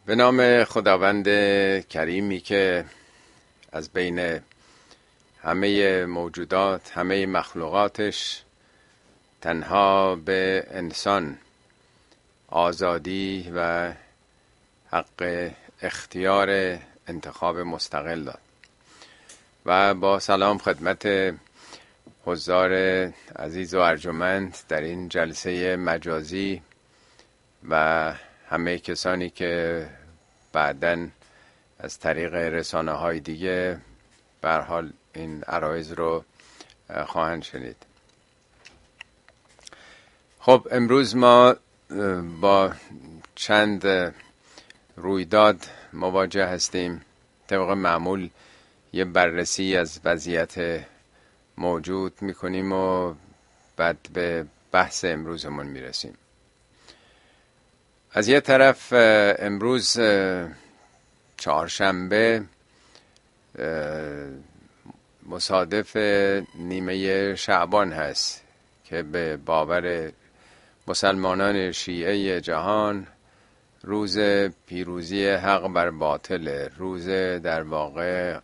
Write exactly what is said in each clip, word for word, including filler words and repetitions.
به نام خداوند کریمی که از بین همه موجودات، همه مخلوقاتش تنها به انسان آزادی و حق اختیار انتخاب مستقل داد. و با سلام خدمت حضار عزیز و ارجمند در این جلسه مجازی و همه کسانی که بعداً از طریق رسانه های دیگه به هر حال این عرایض رو خواهند شنید. خب امروز ما با چند رویداد مواجه هستیم. طبق معمول یه بررسی از وضعیت موجود میکنیم و بعد به بحث امروزمون میرسیم. از یه طرف امروز چهارشنبه مصادف نیمه شعبان هست که به باور مسلمانان شیعه جهان روز پیروزی حق بر باطل، روز در واقع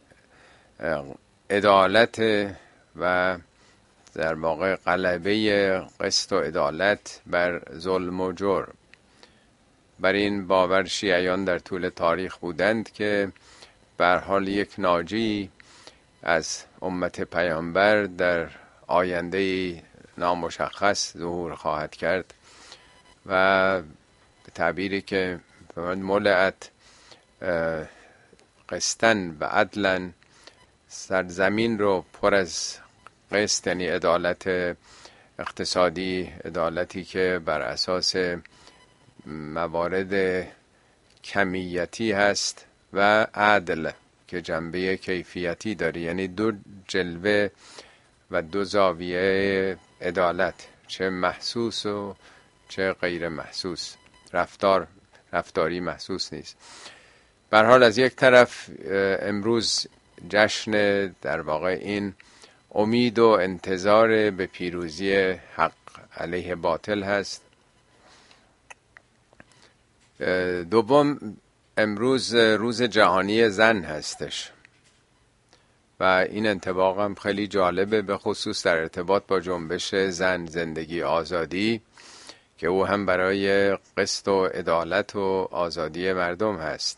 عدالت و در واقع غلبه قسط و عدالت بر ظلم و جرم. بر این باور شیعیان در طول تاریخ بودند که به هر حال یک ناجی از امت پیامبر در آینده نامشخص ظهور خواهد کرد و به تعبیری که ملعت قسطن و عدلن، سرزمین رو پر از قسط یعنی عدالت اقتصادی، عدالتی که بر اساس موارد کمیتی هست و عدل که جنبه کیفیتی داره، یعنی دو جلوه و دو زاویه عدالت، چه محسوس و چه غیر محسوس. رفتار رفتاری محسوس نیست. به هر حال از یک طرف امروز جشن در واقع این امید و انتظار به پیروزی حق علیه باطل هست. دوم، امروز روز جهانی زن هستش و این انطباق هم خیلی جالبه، به خصوص در ارتباط با جنبش زن زندگی آزادی که او هم برای قسط و عدالت و آزادی مردم هست.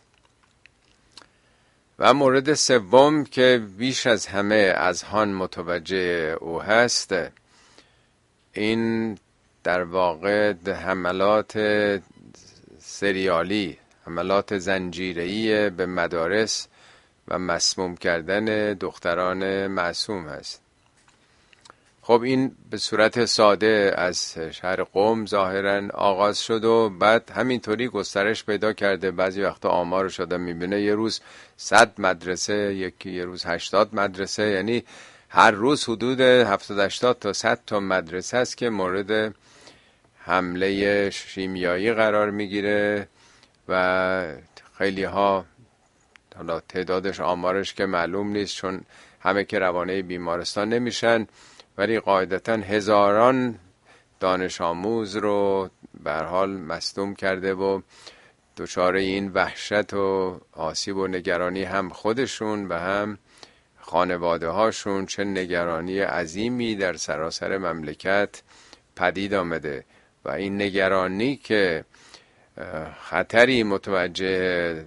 و مورد سوم که بیش از همه اذهان متوجه او هست، این در واقع حملات سریالی، حملات زنجیره‌ای به مدارس و مسموم کردن دختران معصوم هست. خب این به صورت ساده از شهر قم ظاهراً آغاز شد و بعد همینطوری گسترش پیدا کرده. بعضی وقتا آمار شده میبینه یه روز صد مدرسه، یکی یه روز هشتاد مدرسه، یعنی هر روز حدود هفتاد هشتاد تا صد تا مدرسه است که مورد حمله شیمیایی قرار میگیره و خیلی ها، حالا تعدادش آمارش که معلوم نیست چون همه که روانه بیمارستان نمیشن، ولی قاعدتا هزاران دانش آموز رو به هر حال مصدوم کرده و دچار این وحشت و آسیب و نگرانی هم خودشون و هم خانواده هاشون. چه نگرانی عظیمی در سراسر مملکت پدید آمده و این نگرانی که خطری متوجه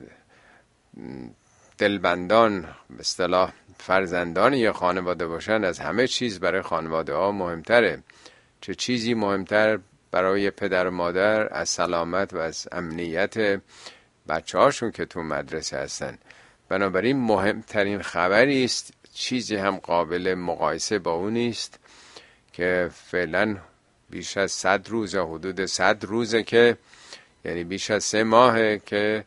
دلبندان، به اصطلاح فرزندان یه خانواده باشن، از همه چیز برای خانواده ها مهمتره. چه چیزی مهمتر برای پدر و مادر از سلامت و از امنیت بچه هاشون که تو مدرسه هستن. بنابراین مهمترین خبری است، چیزی هم قابل مقایسه با اون نیست که فعلا بیش از صد روز یا حدود صد روزه که یعنی بیش از سه ماهه که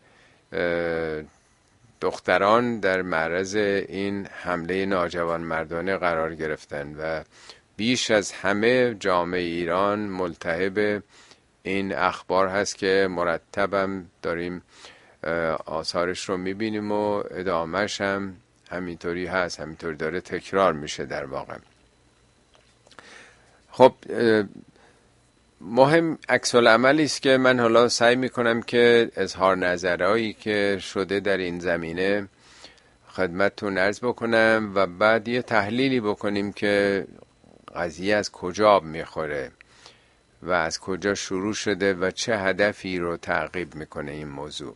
دختران در معرض این حمله ناجوان مردانه قرار گرفتن و بیش از همه جامعه ایران ملتهب این اخبار هست که مرتبم داریم آثارش رو میبینیم و ادامهش هم همینطوری هست، همینطوری داره تکرار میشه در واقع. خب مهم عکس العملی است که من حالا سعی میکنم که اظهار نظرهایی که شده در این زمینه خدمتتون عرض بکنم و بعد یه تحلیلی بکنیم که قضیه از کجا میخوره و از کجا شروع شده و چه هدفی رو تعقیب میکنه این موضوع.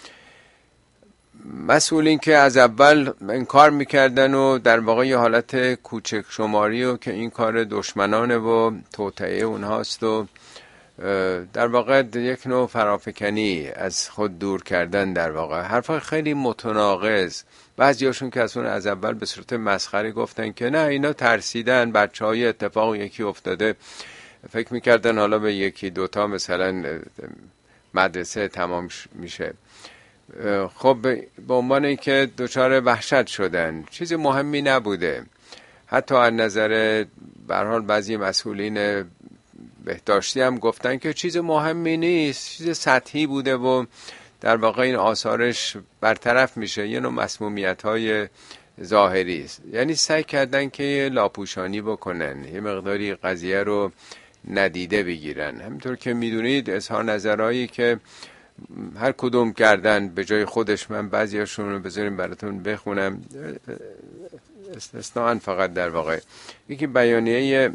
مسئولین که از اول این کار میکردن و در واقع یه حالت کوچک شماری و که این کار دشمنانه و توطئه اونهاست و در واقع یک نوع فرافکنی از خود دور کردن، در واقع حرفای خیلی متناقض. بعضیاشون که اصلا از اول به صورت مسخره گفتن که نه اینا ترسیدن، بچه های اتفاق یکی افتاده، فکر میکردن حالا به یکی دوتا مثلا مدرسه تمام میشه. خب به عنوان اینکه دچار وحشت شدن، چیز مهمی نبوده. حتی از نظر به هر حال بعضی مسئولین بهداشتی هم گفتن که چیز مهمی نیست، چیز سطحی بوده و در واقع این آثارش برطرف میشه، یه نوع مسمومیت‌های ظاهری است. یعنی سعی کردن که لاپوشانی بکنن، یه مقداری قضیه رو ندیده بگیرن. همینطور که میدونید اظهار نظرهایی که هر کدوم کردن به جای خودش، من بعضیاشون رو بذاریم براتون بخونم استثناءً فقط در واقع. یکی بیانیه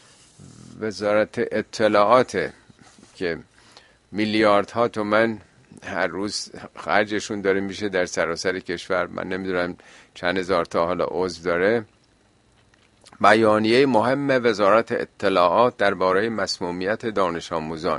وزارت اطلاعات که میلیاردها تومان هر روز خرجشون داره میشه در سراسر کشور، من نمیدونم چند هزار تا حالا عضو داره. بیانیه مهم وزارت اطلاعات درباره مسمومیت دانش آموزان.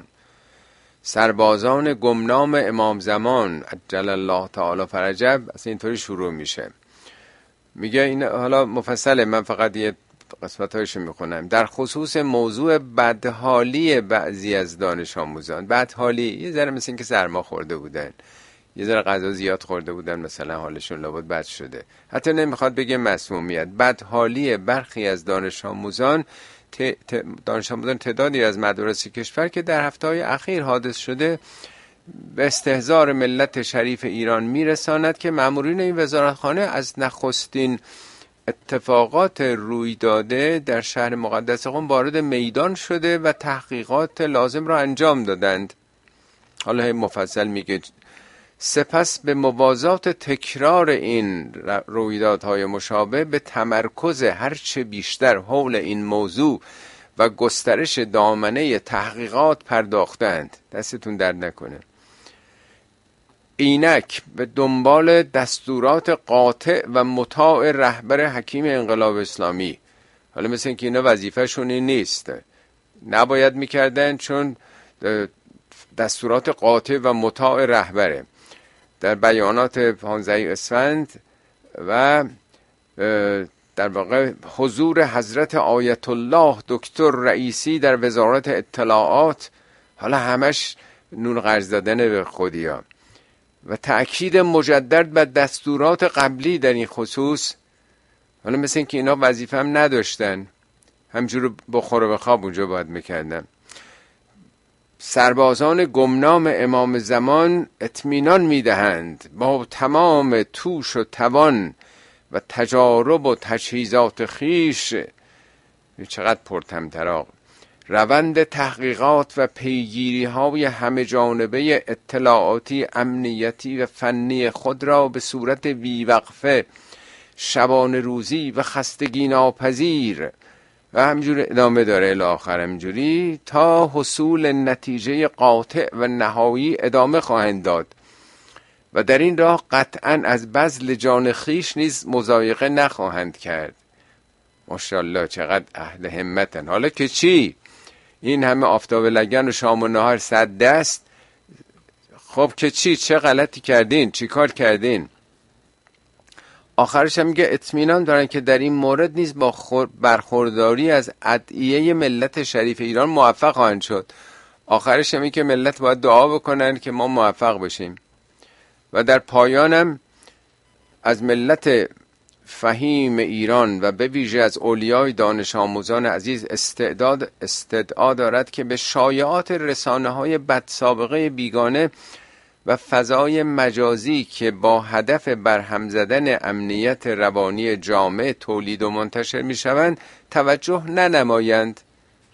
سربازان گمنام امام زمان عجل الله تعالی فرجه، اصلا اینطوری شروع میشه. میگه این حالا مفصله، من فقط یه قسمت هایشو میخونم. در خصوص موضوع بدحالی بعضی از دانش آموزان. بدحالی یه ذره مثل این که سرما خورده بودن، یه ذره غذا زیاد خورده بودن، مثلا حالشون لابد بد شده، حتی نمیخواد بگه مسمومیت. بدحالی برخی از دانش آموزان دانش آموزان تعدادی از مدارس کشور که در هفته‌های اخیر حادث شده به استهزار ملت شریف ایران میرساند که مامورین این وزارتخانه از نخستین اتفاقات روی داده در شهر مقدس قم وارد میدان شده و تحقیقات لازم را انجام دادند. حالا مفصل میگه سپس به موازات تکرار این رویدادهای مشابه به تمرکز هرچه بیشتر حول این موضوع و گسترش دامنه تحقیقات پرداختند. دستتون درد نکنه. اینک به دنبال دستورات قاطع و مطاع رهبر حکیم انقلاب اسلامی. حالا مثل اینکه اینا وظیفه‌شون این نیست، نباید میکردن چون دستورات قاطع و مطاع رهبره. در بیانات پانزده اسفند و در واقع حضور حضرت آیت الله دکتر رئیسی در وزارت اطلاعات، حالا همش نون قرض دادن به خودیا و تأکید مجدد بر دستورات قبلی در این خصوص. حالا مثل این که اینا وظیفه هم نداشتن، همجور بخور و بخواب اونجا باید میکردن. سربازان گمنام امام زمان اطمینان میدهند با تمام توش و توان و تجارب و تجهیزات خیش، چقدر پرطمطراق، روند تحقیقات و پیگیری های همه جانبه اطلاعاتی، امنیتی و فنی خود را به صورت بیوقفه، شبانه روزی و خستگی ناپذیر و همجور ادامه داره الاخر، همجوری تا حصول نتیجه قاطع و نهایی ادامه خواهند داد و در این راه قطعا از بذل جان خیش نیز مضایقه نخواهند کرد. ماشاءالله چقدر اهل همتن. حالا که چی؟ این همه آفتاب لگن و شام و نهار صد دست، خب که چی؟ چه غلطی کردین؟ چی کار کردین؟ آخرش هم میگه اطمینان دارن که در این مورد نیز با برخورداری از ادعیه ملت شریف ایران موفق خواهند شد. آخرش هم میگه که ملت باید دعا بکنن که ما موفق بشیم. و در پایانم از ملت فهیم ایران و به ویژه از اولیای دانش آموزان عزیز استعداد استدعا دارد که به شایعات رسانه‌های بدسابقه بیگانه و فضای مجازی که با هدف برهم زدن امنیت روانی جامعه تولید و منتشر می شوند توجه ننمایند.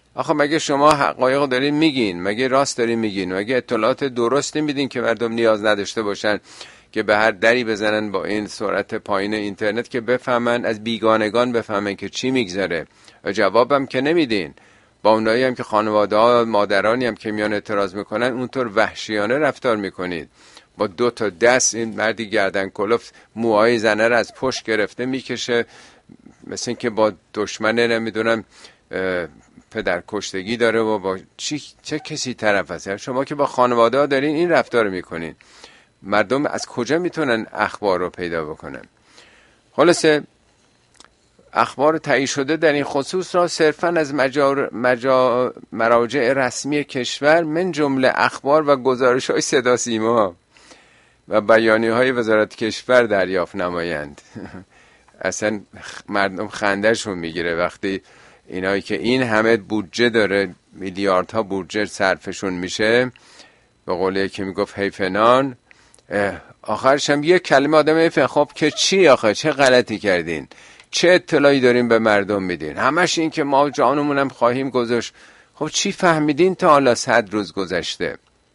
آخه مگه شما حقایق دارین میگین؟ مگه راست دارین میگین؟ مگه اطلاعات درستی میدین که مردم نیاز نداشته باشن که به هر دری بزنن با این سرعت پایین اینترنت که بفهمن، از بیگانگان بفهمن که چی میگذره؟ جوابم که نمیدین. با اونایی هم که خانواده ها، مادرانی هم که میان اعتراض میکنن اونطور وحشیانه رفتار میکنید. با دو تا دست این مردی گردن کلفت موهای زنه رو از پشت گرفته میکشه، مثل این که با دشمنه نمیدونم پدر کشتگی داره و با چی چه کسی طرف هست. شما که با خانواده ها دارین این رفتار رو میکنین، مردم از کجا میتونن اخبار رو پیدا بکنن؟ خلاصه اخبار تایید شده در این خصوص را صرفاً از مجار مجا مراجع رسمی کشور من جمله اخبار و گزارش های صدا سیما و بیانیه های وزارت کشور دریافت نمایند. اصلا مردم خندهشون میگیره وقتی اینایی که این همه بودجه داره، میلیاردها بودجه صرفشون میشه، به قولی که میگفت حیفنان، آخرش هم یک کلمه آدم حیفن. خب که چی آخه؟ چه غلطی کردین؟ چه اطلاعی دارین به مردم میدین؟ همش این که ما جانمونم خواهیم گذاشت. خب چی فهمیدین تا حالا صد روز گذشته؟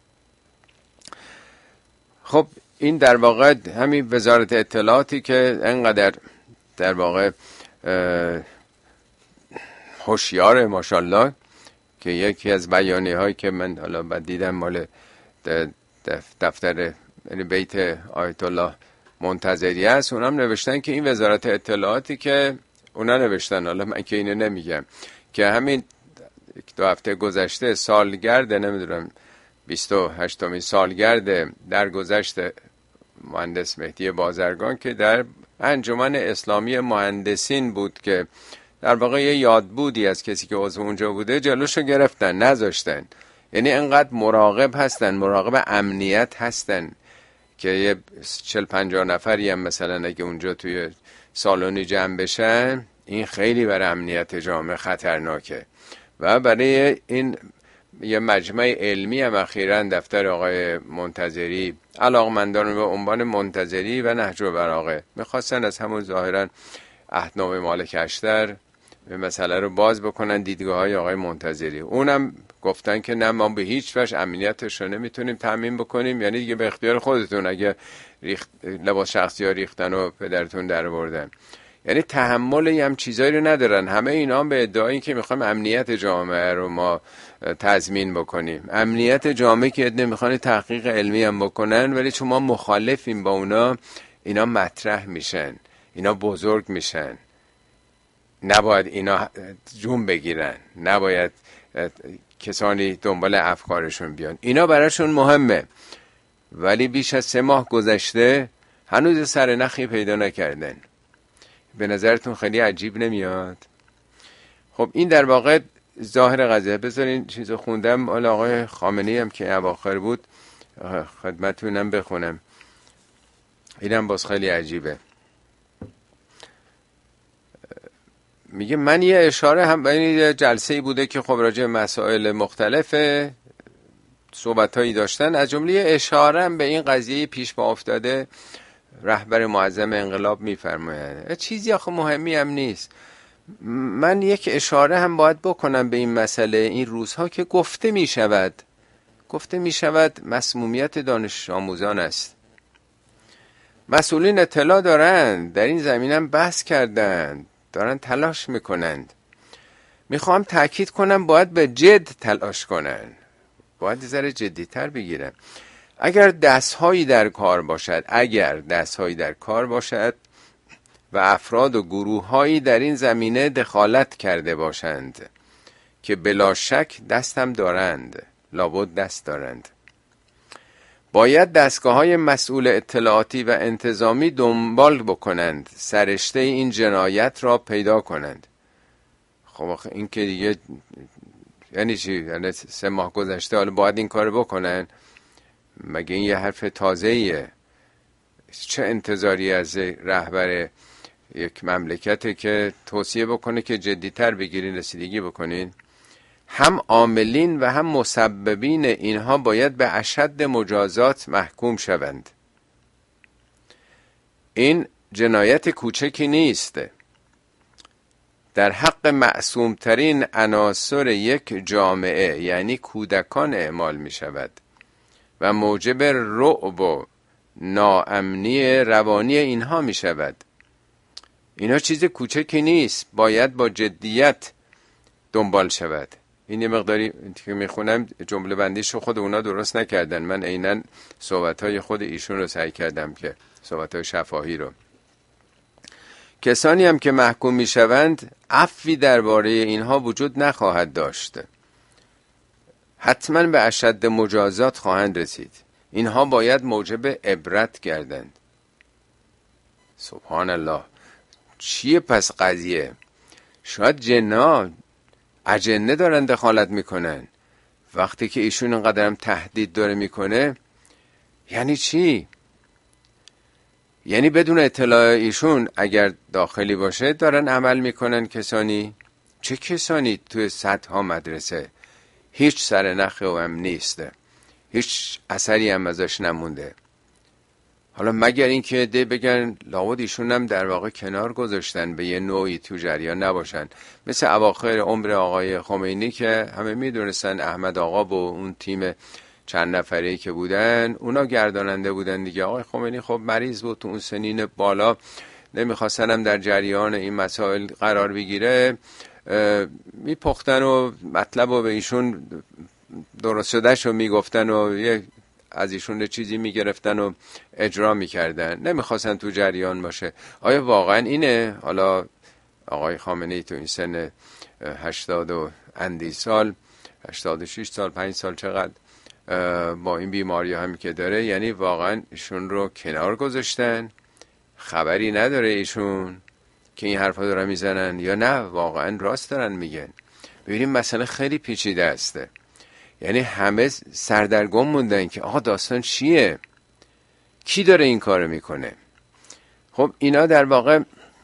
خب این در واقع همین وزارت اطلاعاتی که انقدر در واقع هوشیاره ماشاءالله، که یکی از بیانیه هایی که من حالا بعد دیدم مال دفتر یعنی بیت آیت الله منتظری است، اونم نوشتن که این وزارت اطلاعاتی که اونا نوشتن، حالا من که اینو نمیگم، که همین دو هفته گذشته سالگرد نمیدونم بیست و هشتمین سالگرد در گذشت مهندس مهدی بازرگان که در انجمن اسلامی مهندسین بود، که در واقع یه یادبودی از کسی که عضو اونجا بوده جلوشو گرفتن، نذاشتن. یعنی انقدر مراقب هستن، مراقب امنیت هستن که یه چل پنجاه نفری هم مثلا اگه اونجا توی سالونی جمع بشن، این خیلی برای امنیت جامعه خطرناکه. و برای این یه مجمع علمی هم اخیراً دفتر آقای منتظری، علاقمندان به عنوان منتظری و نهج البلاغه میخواستن از همون ظاهراً عهدنامه مالک اشتر مسئله رو باز بکنن دیدگاه های آقای منتظری. اونم گفتن که نه، ما به هیچ وجه امنیتش رو نمیتونیم تامین بکنیم، یعنی دیگه به اختیار خودتون، اگه ریخت لباس شخصی ها ریختن و پدرتون در بردن. یعنی تحمل هم چیزایی رو ندارن. همه اینا هم به ادعای این که میخوایم امنیت جامعه رو ما تضمین بکنیم، امنیت جامعه که ادعا میخوان تحقیق علمی هم بکنن، ولی چون ما مخالفیم با اونا، اینا مطرح میشن، اینا بزرگ میشن. نباید اینا جون بگیرن، نباید کسانی دنبال افکارشون بیان. اینا براشون مهمه، ولی بیش از سه ماه گذشته هنوز سر نخی پیدا نکردن. به نظرتون خیلی عجیب نمیاد؟ خب این در واقع ظاهر قضیه. بذارین چیزو خوندم مال آقای خامنه‌ای هم که اواخر بود، خدمتتونم بخونم. اینم باز خیلی عجیبه. میگه من یه اشاره هم به این جلسه‌ای بوده که خب راجع مسائل مختلف صحبتایی داشتن، از جمله اشاره هم به این قضیه پیش پا افتاده رهبر معظم انقلاب میفرماید. چیزی آخه مهمی هم نیست. من یک اشاره هم باید بکنم به این مسئله. این روزها که گفته میشود گفته میشود مسمومیت دانش آموزان است. مسئولین اطلاع دارند، در این زمینم بحث کردند، دارن تلاش میکنند. میخوام تاکید کنم باید به جد تلاش کنن، باید ذره جدی‌تر بگیرن. اگر دستهایی در کار باشد اگر دستهایی در کار باشد و افراد و گروههایی در این زمینه دخالت کرده باشند که بلا شک دستم دارند، لابد دست دارند، باید دستگاه‌های مسئول اطلاعاتی و انتظامی دنبال بکنند، سرشته این جنایت را پیدا کنند. خب این که دیگه یعنی چی؟ یعنی سه ماه گذشته حالا باید این کار بکنن؟ مگه این یه حرف تازه‌ایه؟ چه انتظاری از رهبر یک مملکته که توصیه بکنه که جدی‌تر بگیرین، رسیدگی بکنین؟ هم عاملین و هم مسببین اینها باید به اشد مجازات محکوم شوند. این جنایت کوچکی نیست. در حق معصومترین عناصر یک جامعه یعنی کودکان اعمال می شود و موجب رعب و ناامنی روانی اینها می شود. اینا چیز کوچکی نیست، باید با جدیت دنبال شود. این یه مقداری که میخونم جمله بندیشو خود اونا درست نکردن، من عیناً صحبتهای خود ایشون رو سعی کردم که صحبتهای شفاهی رو. کسانی هم که محکوم میشوند عفوی درباره اینها وجود نخواهد داشت، حتما به اشد مجازات خواهند رسید. اینها باید موجب عبرت گردند. سبحان الله. چیه پس قضیه؟ شاید جنا اجنه دارن دخالت میکنن. وقتی که ایشون اینقدرم تهدید داره میکنه یعنی چی؟ یعنی بدون اطلاع ایشون اگر داخلی باشه دارن عمل میکنن کسانی؟ چه کسانی؟ توی صدها مدرسه هیچ سرنخی هم نیست، هیچ اثری هم ازش نمونده. حالا مگر این که ده بگن لابد ایشون هم در واقع کنار گذاشتن به یه نوعی تو جریان نباشن، مثل اواخر عمر آقای خمینی که همه میدونستن احمد آقا با اون تیم چند نفری که بودن اونا گرداننده بودن دیگه. آقای خمینی خب مریض بود، تو اون سنین بالا نمیخواستن هم در جریان این مسائل قرار بگیره، میپختن و مطلب رو به ایشون درست شدهش رو میگفتن و یه از ایشون چیزی میگرفتن و اجرا میکردن، نمیخواستن تو جریان باشه. آیا واقعا اینه؟ حالا آقای خامنه‌ای تو این سن هشتاد و اندی سال، هشتاد و شش سال، پنج سال چقدر با این بیماری هم که داره، یعنی واقعا ایشون رو کنار گذاشتن، خبری نداره ایشون که این حرفا دارن میزنن یا نه واقعا راست دارن میگن. ببینیم مسئله خیلی پیچیده است، یعنی همه سردرگم موندن که آقا داستان چیه، کی داره این کارو میکنه. خب اینا در واقع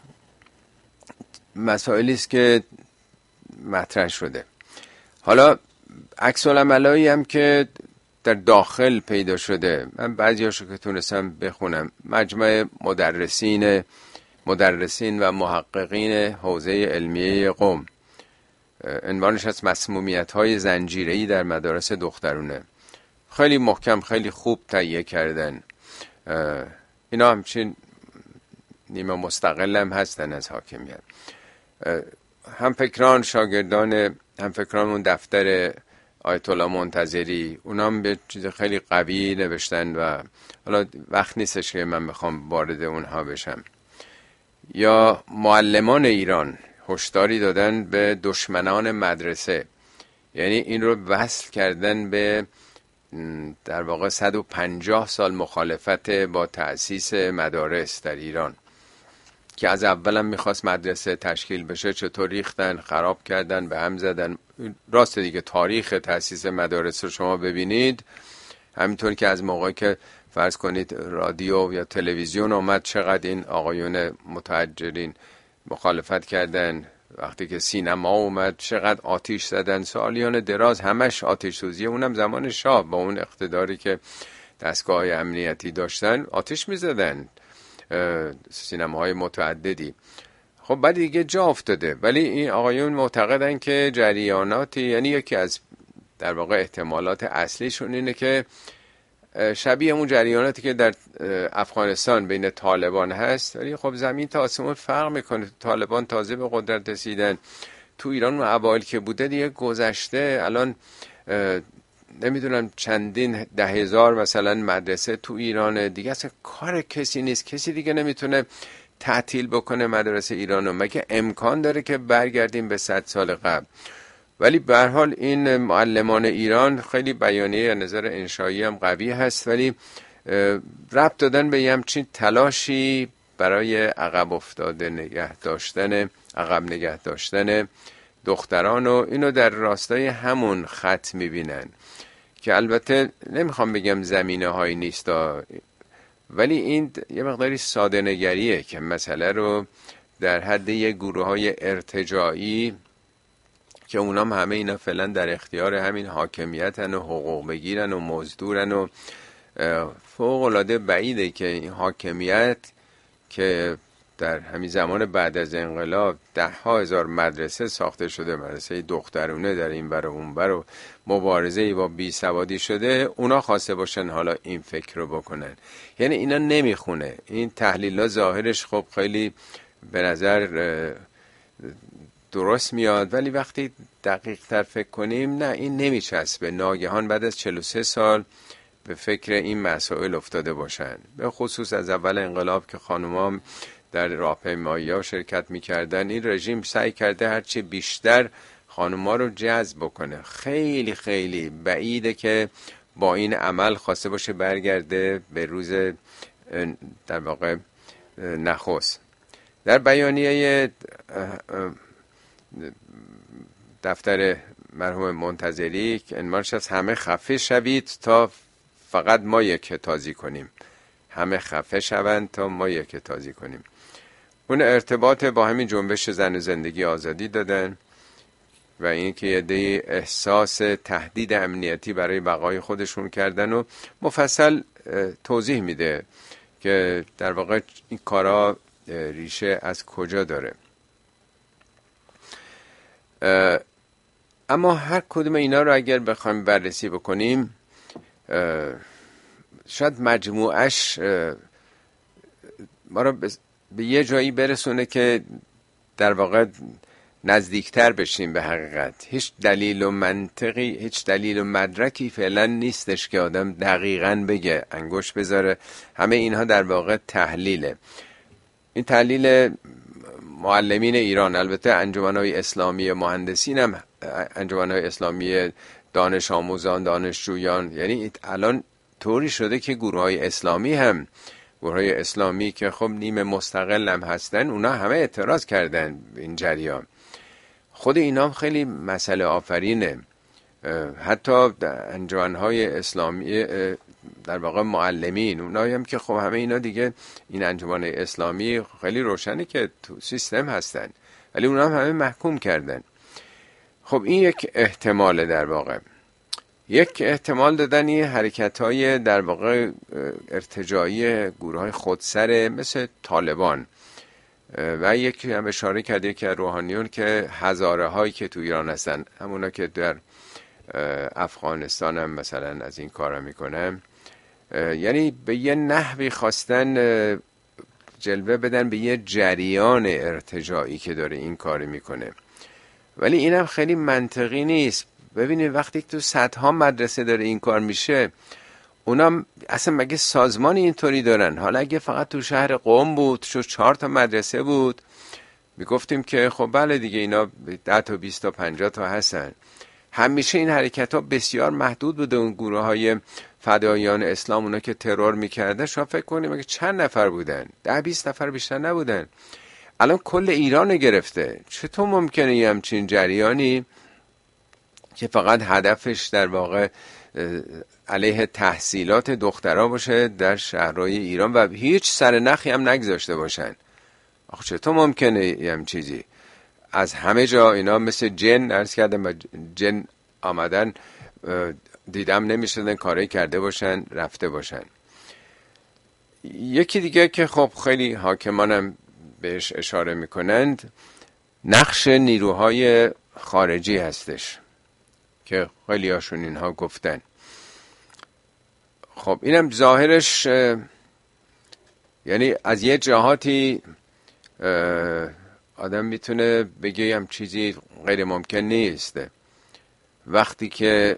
مسائلی است که مطرح شده. حالا عکس العملایی هم که در داخل پیدا شده، من بعضیاشو که تونستم بخونم، مجمع مدرسین مدرسین و محققین حوزه علمیه قم، عنوانش از مسمومیت‌های زنجیره‌ای در مدارس دخترونه، خیلی محکم خیلی خوب تهیه کردن. اینا همچین نیمه مستقل هم هستن از حاکمیت. هم فکران شاگردان هم فکران اون دفتر آیت الله منتظری، اونا هم به چیز خیلی قوی نوشتن و حالا وقت نیستش که من بخوام وارد اونها بشم. یا معلمان ایران هشداری دادن به دشمنان مدرسه، یعنی این رو وصل کردن به در واقع صد و پنجاه سال مخالفت با تأسیس مدارس در ایران که از اولم میخواست مدرسه تشکیل بشه، چطور ریختن، خراب کردن، به هم زدن. راست دیگه، تاریخ تأسیس مدارس رو شما ببینید، همینطور که از موقعی که فرض کنید رادیو یا تلویزیون اومد چقدر این آقایون متحجرین مخالفت کردن، وقتی که سینما اومد چقدر آتیش زدن، سالیان دراز همش آتش سوزیه، اونم زمان شاه با اون اقتداری که دستگاه امنیتی داشتن آتش میزدن سینماهای متعددی. خب بعد دیگه جا افتاده، ولی این آقایون معتقدن که جریاناتی، یعنی یکی از در واقع احتمالات اصلیشون اینه که شبیه اون جریاناتی که در افغانستان بین طالبان هست، ولی خب زمین تا آسمون فرق میکنه. طالبان تازه به قدرت رسیدن، تو ایران اون اوایل که بوده دیگه گذشته، الان نمیدونم چندین ده هزار مثلا مدرسه تو ایران دیگه، اصلا کار کسی نیست، کسی دیگه نمیتونه تعطیل بکنه مدرسه ایرانو، مگه امکان داره که برگردیم به صد سال قبل؟ ولی به هر حال این معلمان ایران خیلی بیانیه از نظر انشایی هم قوی هست، ولی ربط دادن به همچین تلاشی برای عقب افتاده نگه داشتن عقب نگه داشتن دختران، و اینو در راستای همون خط میبینن که البته نمیخوام بگم زمینه هایی نیست، ولی این یه مقداری ساده نگریه که مسئله رو در حد یه گروه های ارتجاعی که اونام همه اینا فعلا در اختیار همین حاکمیتن و حقوق بگیرن و مزدورن و فوق العاده بعیده که این حاکمیت که در همین زمان بعد از انقلاب ده ها هزار مدرسه ساخته شده، مدرسه دخترونه در این بر و اون بر و مبارزه با بی سوادی شده، اونا خواسته باشن حالا این فکر رو بکنن. یعنی اینا نمیخونه. این تحلیل ظاهرش خب خیلی به نظر درست میاد، ولی وقتی دقیق تر فکر کنیم نه، این نمیچسبه. ناگهان بعد از چهل و سه سال به فکر این مسائل افتاده باشن، به خصوص از اول انقلاب که خانوما در راهپیمایی‌ها شرکت میکردن. این رژیم سعی کرده هرچی بیشتر خانوما رو جذب بکنه. خیلی خیلی بعیده که با این عمل خواسته باشه برگرده به روز در واقع نخست. در بیانیه دفتر مرحوم منتظری که عنوانش از همه خفه شوید تا فقط ما یک تازی کنیم، همه خفه شوند تا ما یک تازی کنیم، اون ارتباط با همین جنبش زن زندگی آزادی دادن و این که یه عده‌ای احساس تهدید امنیتی برای بقای خودشون کردن و مفصل توضیح میده که در واقع این کارا ریشه از کجا داره. اما هر کدوم اینا رو اگر بخوایم بررسی بکنیم، شاید مجموعش ما رو به یه جایی برسونه که در واقع نزدیکتر بشیم به حقیقت. هیچ دلیل و منطقی، هیچ دلیل و مدرکی فعلا نیستش که آدم دقیقاً بگه، انگوش بذاره. همه اینها در واقع تحلیله. این تحلیل معلمین ایران، البته انجمن‌های اسلامی مهندسین هم، انجمن‌های اسلامی دانش آموزان، دانشجویان، یعنی الان طوری شده که گروه‌های اسلامی هم، گروه‌های اسلامی که خب نیمه مستقل هم هستن، اونا همه اعتراض کردن این جریان. خود اینا هم خیلی مسئله آفرینه. حتی انجمن‌های اسلامی در واقع معلمین، اونایی هم که خب همه اینا دیگه، این انجمن اسلامی خیلی روشنه که تو سیستم هستن، ولی اونا هم همه محکوم کردن. خب این یک احتماله. در واقع یک احتمال دادن این حرکت‌های در واقع ارتجاعی گروه‌های خودسر مثل طالبان، و یکی هم اشاره کرده که روحانیون که هزاره هایی که تو ایران هستن، همونا که در افغانستان هم مثلا از این کارا میکنن، یعنی به یه نحوی خواستن جلوه بدن به یه جریان ارتجاعی که داره این کاری میکنه. ولی اینم خیلی منطقی نیست. ببینید وقتی تو صدها مدرسه داره این کار میشه، اونم اصلا مگه سازمان اینطوری دارن؟ حالا اگه فقط تو شهر قم بود، تو چهار تا مدرسه بود، میگفتیم که خب بله دیگه اینا ده تا بیست تا پنجاه تا هستن. همیشه این حرکت ها بسیار محدود بوده. اون گروه های فدایان اسلام، اونا که ترور میکردن، شما فکر کنیم که چند نفر بودن؟ ده بیست نفر بیشتر نبودن. الان کل ایران گرفته. چطور ممکنه یه همچین جریانی که فقط هدفش در واقع علیه تحصیلات دخترها باشه در شهرهای ایران و هیچ سرنخی هم نگذاشته باشن؟ آخه چطور ممکنه یه هم چیزی؟ از همه جا اینا مثل جن، عرض کردم، و جن آمدن دیدم نمیشدن کاری کرده باشن رفته باشن. یکی دیگه که خب خیلی حاکمانم بهش اشاره میکنند، نقش نیروهای خارجی هستش که خیلی هاشون اینها گفتن. خب اینم ظاهرش یعنی از یه جهاتی آدم میتونه بگه هم چیزی غیر ممکن نیست. وقتی که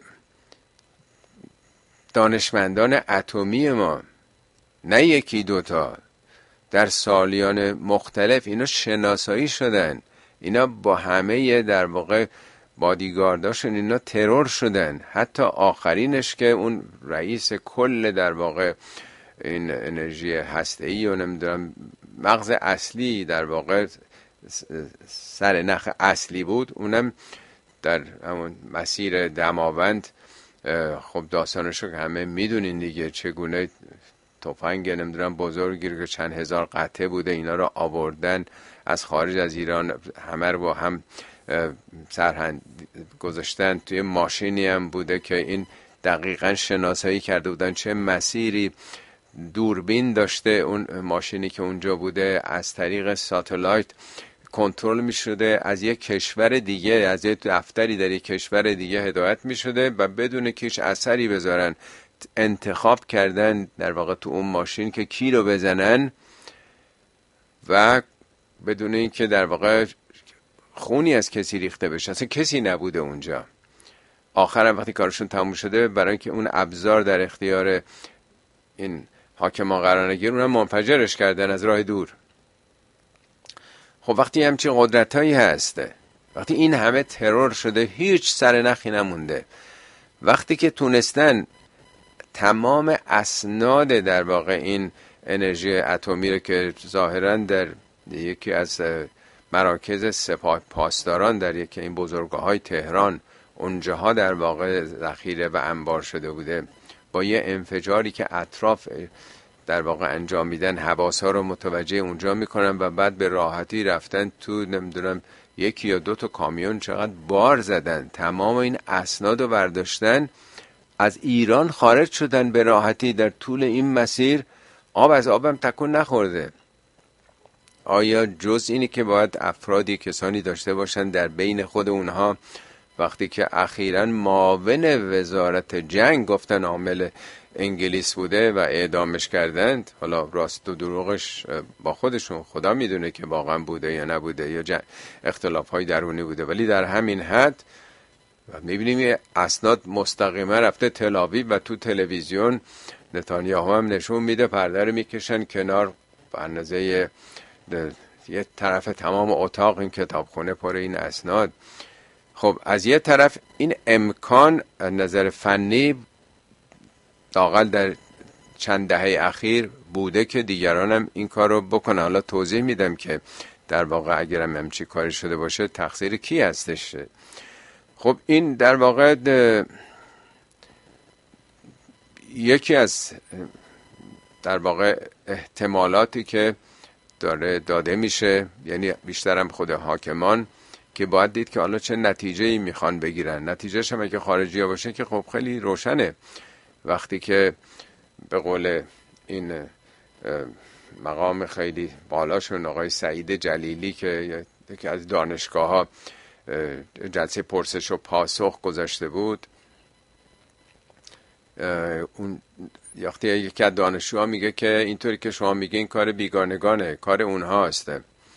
دانشمندان اتمی ما، نه یکی دوتا، در سالیان مختلف اینا شناسایی شدن، اینا با همه در واقع بادیگارداشون اینا ترور شدن، حتی آخرینش که اون رئیس کل در واقع این انرژی هسته‌ای و نمیدونم مغز اصلی در واقع سر نخ اصلی بود، اونم در همون مسیر دماوند، خب داستانشو که همه میدونین دیگه، چگونه تفنگ نمیدونم بزرگی که چند هزار قطعه بوده اینا رو آوردن از خارج از ایران، همه رو با هم سرهند گذاشتن. توی ماشینی هم بوده که این دقیقاً شناسایی کرده بودن چه مسیری دوربین داشته، اون ماشینی که اونجا بوده از طریق ساتلایت کنترل می شده، از یک کشور دیگه، از یک دفتری در یک کشور دیگه هدایت می شده و بدون که هیچ اثری بذارن انتخاب کردن در واقع تو اون ماشین که کی رو بزنن و بدون اینکه در واقع خونی از کسی ریخته بشه، اصلا کسی نبوده اونجا. آخرم وقتی کارشون تموم شده، برای اینکه اون ابزار در اختیار این حاکمان قرار نگیره، اونم منفجرش کردن از راه دور. خب وقتی همچین قدرتایی هسته، وقتی این همه ترور شده، هیچ سرنخی نمونده، وقتی که تونستن تمام اسناد در واقع این انرژی اتمی رو که ظاهراً در یکی از مراکز سپاه پاسداران در یکی این بزرگاه‌های تهران اونجاها در واقع ذخیره و انبار شده بوده، با یه انفجاری که اطراف در واقع انجام میدن حواس‌ها رو متوجه اونجا میکنن و بعد به راحتی رفتن تو، نمیدونم یکی یا دو تا کامیون چقدر بار زدن، تمام این اسناد رو برداشتن، از ایران خارج شدن به راحتی. در طول این مسیر آب از آبم تکون نخورده. آیا جز اینی که باید افرادی کسانی داشته باشن در بین خود اونها، وقتی که اخیراً معاون وزارت جنگ گفتن عامل انگلیس بوده و اعدامش کردند، حالا راست و دروغش با خودشون خدا میدونه که واقعا بوده یا نبوده یا اختلاف های درونی بوده، ولی در همین حد میبینیم یه اسناد مستقیما رفته تل آویو و تو تلویزیون نتانیاهو هم نشون میده، پرده رو میکشن کنار، به اندازه یه طرف تمام اتاق این کتابخونه پر این اسناد. خب از یه طرف این امکان از نظر فنی لااقل در چند دهه اخیر بوده که دیگران هم این کار رو بکنه. حالا توضیح میدم که در واقع اگرم همچی کاری شده باشه تقصیر کی هستش. خب این در واقع یکی از در واقع احتمالاتی که داره داده میشه، یعنی بیشترم خود حاکمان که باید دید که حالا چه نتیجه‌ای میخوان بگیرن. نتیجهش هم اگه خارجی ها باشه که خب خیلی روشنه. وقتی که به قول این مقام خیلی بالاشون آقای سعید جلیلی که یکی از دانشگاه ها جلسه پرسش و پاسخ گذاشته بود، اون وقتی یکی از دانشجوها میگه که اینطوری که شما میگه این کار بیگانگانه، کار اونهاست،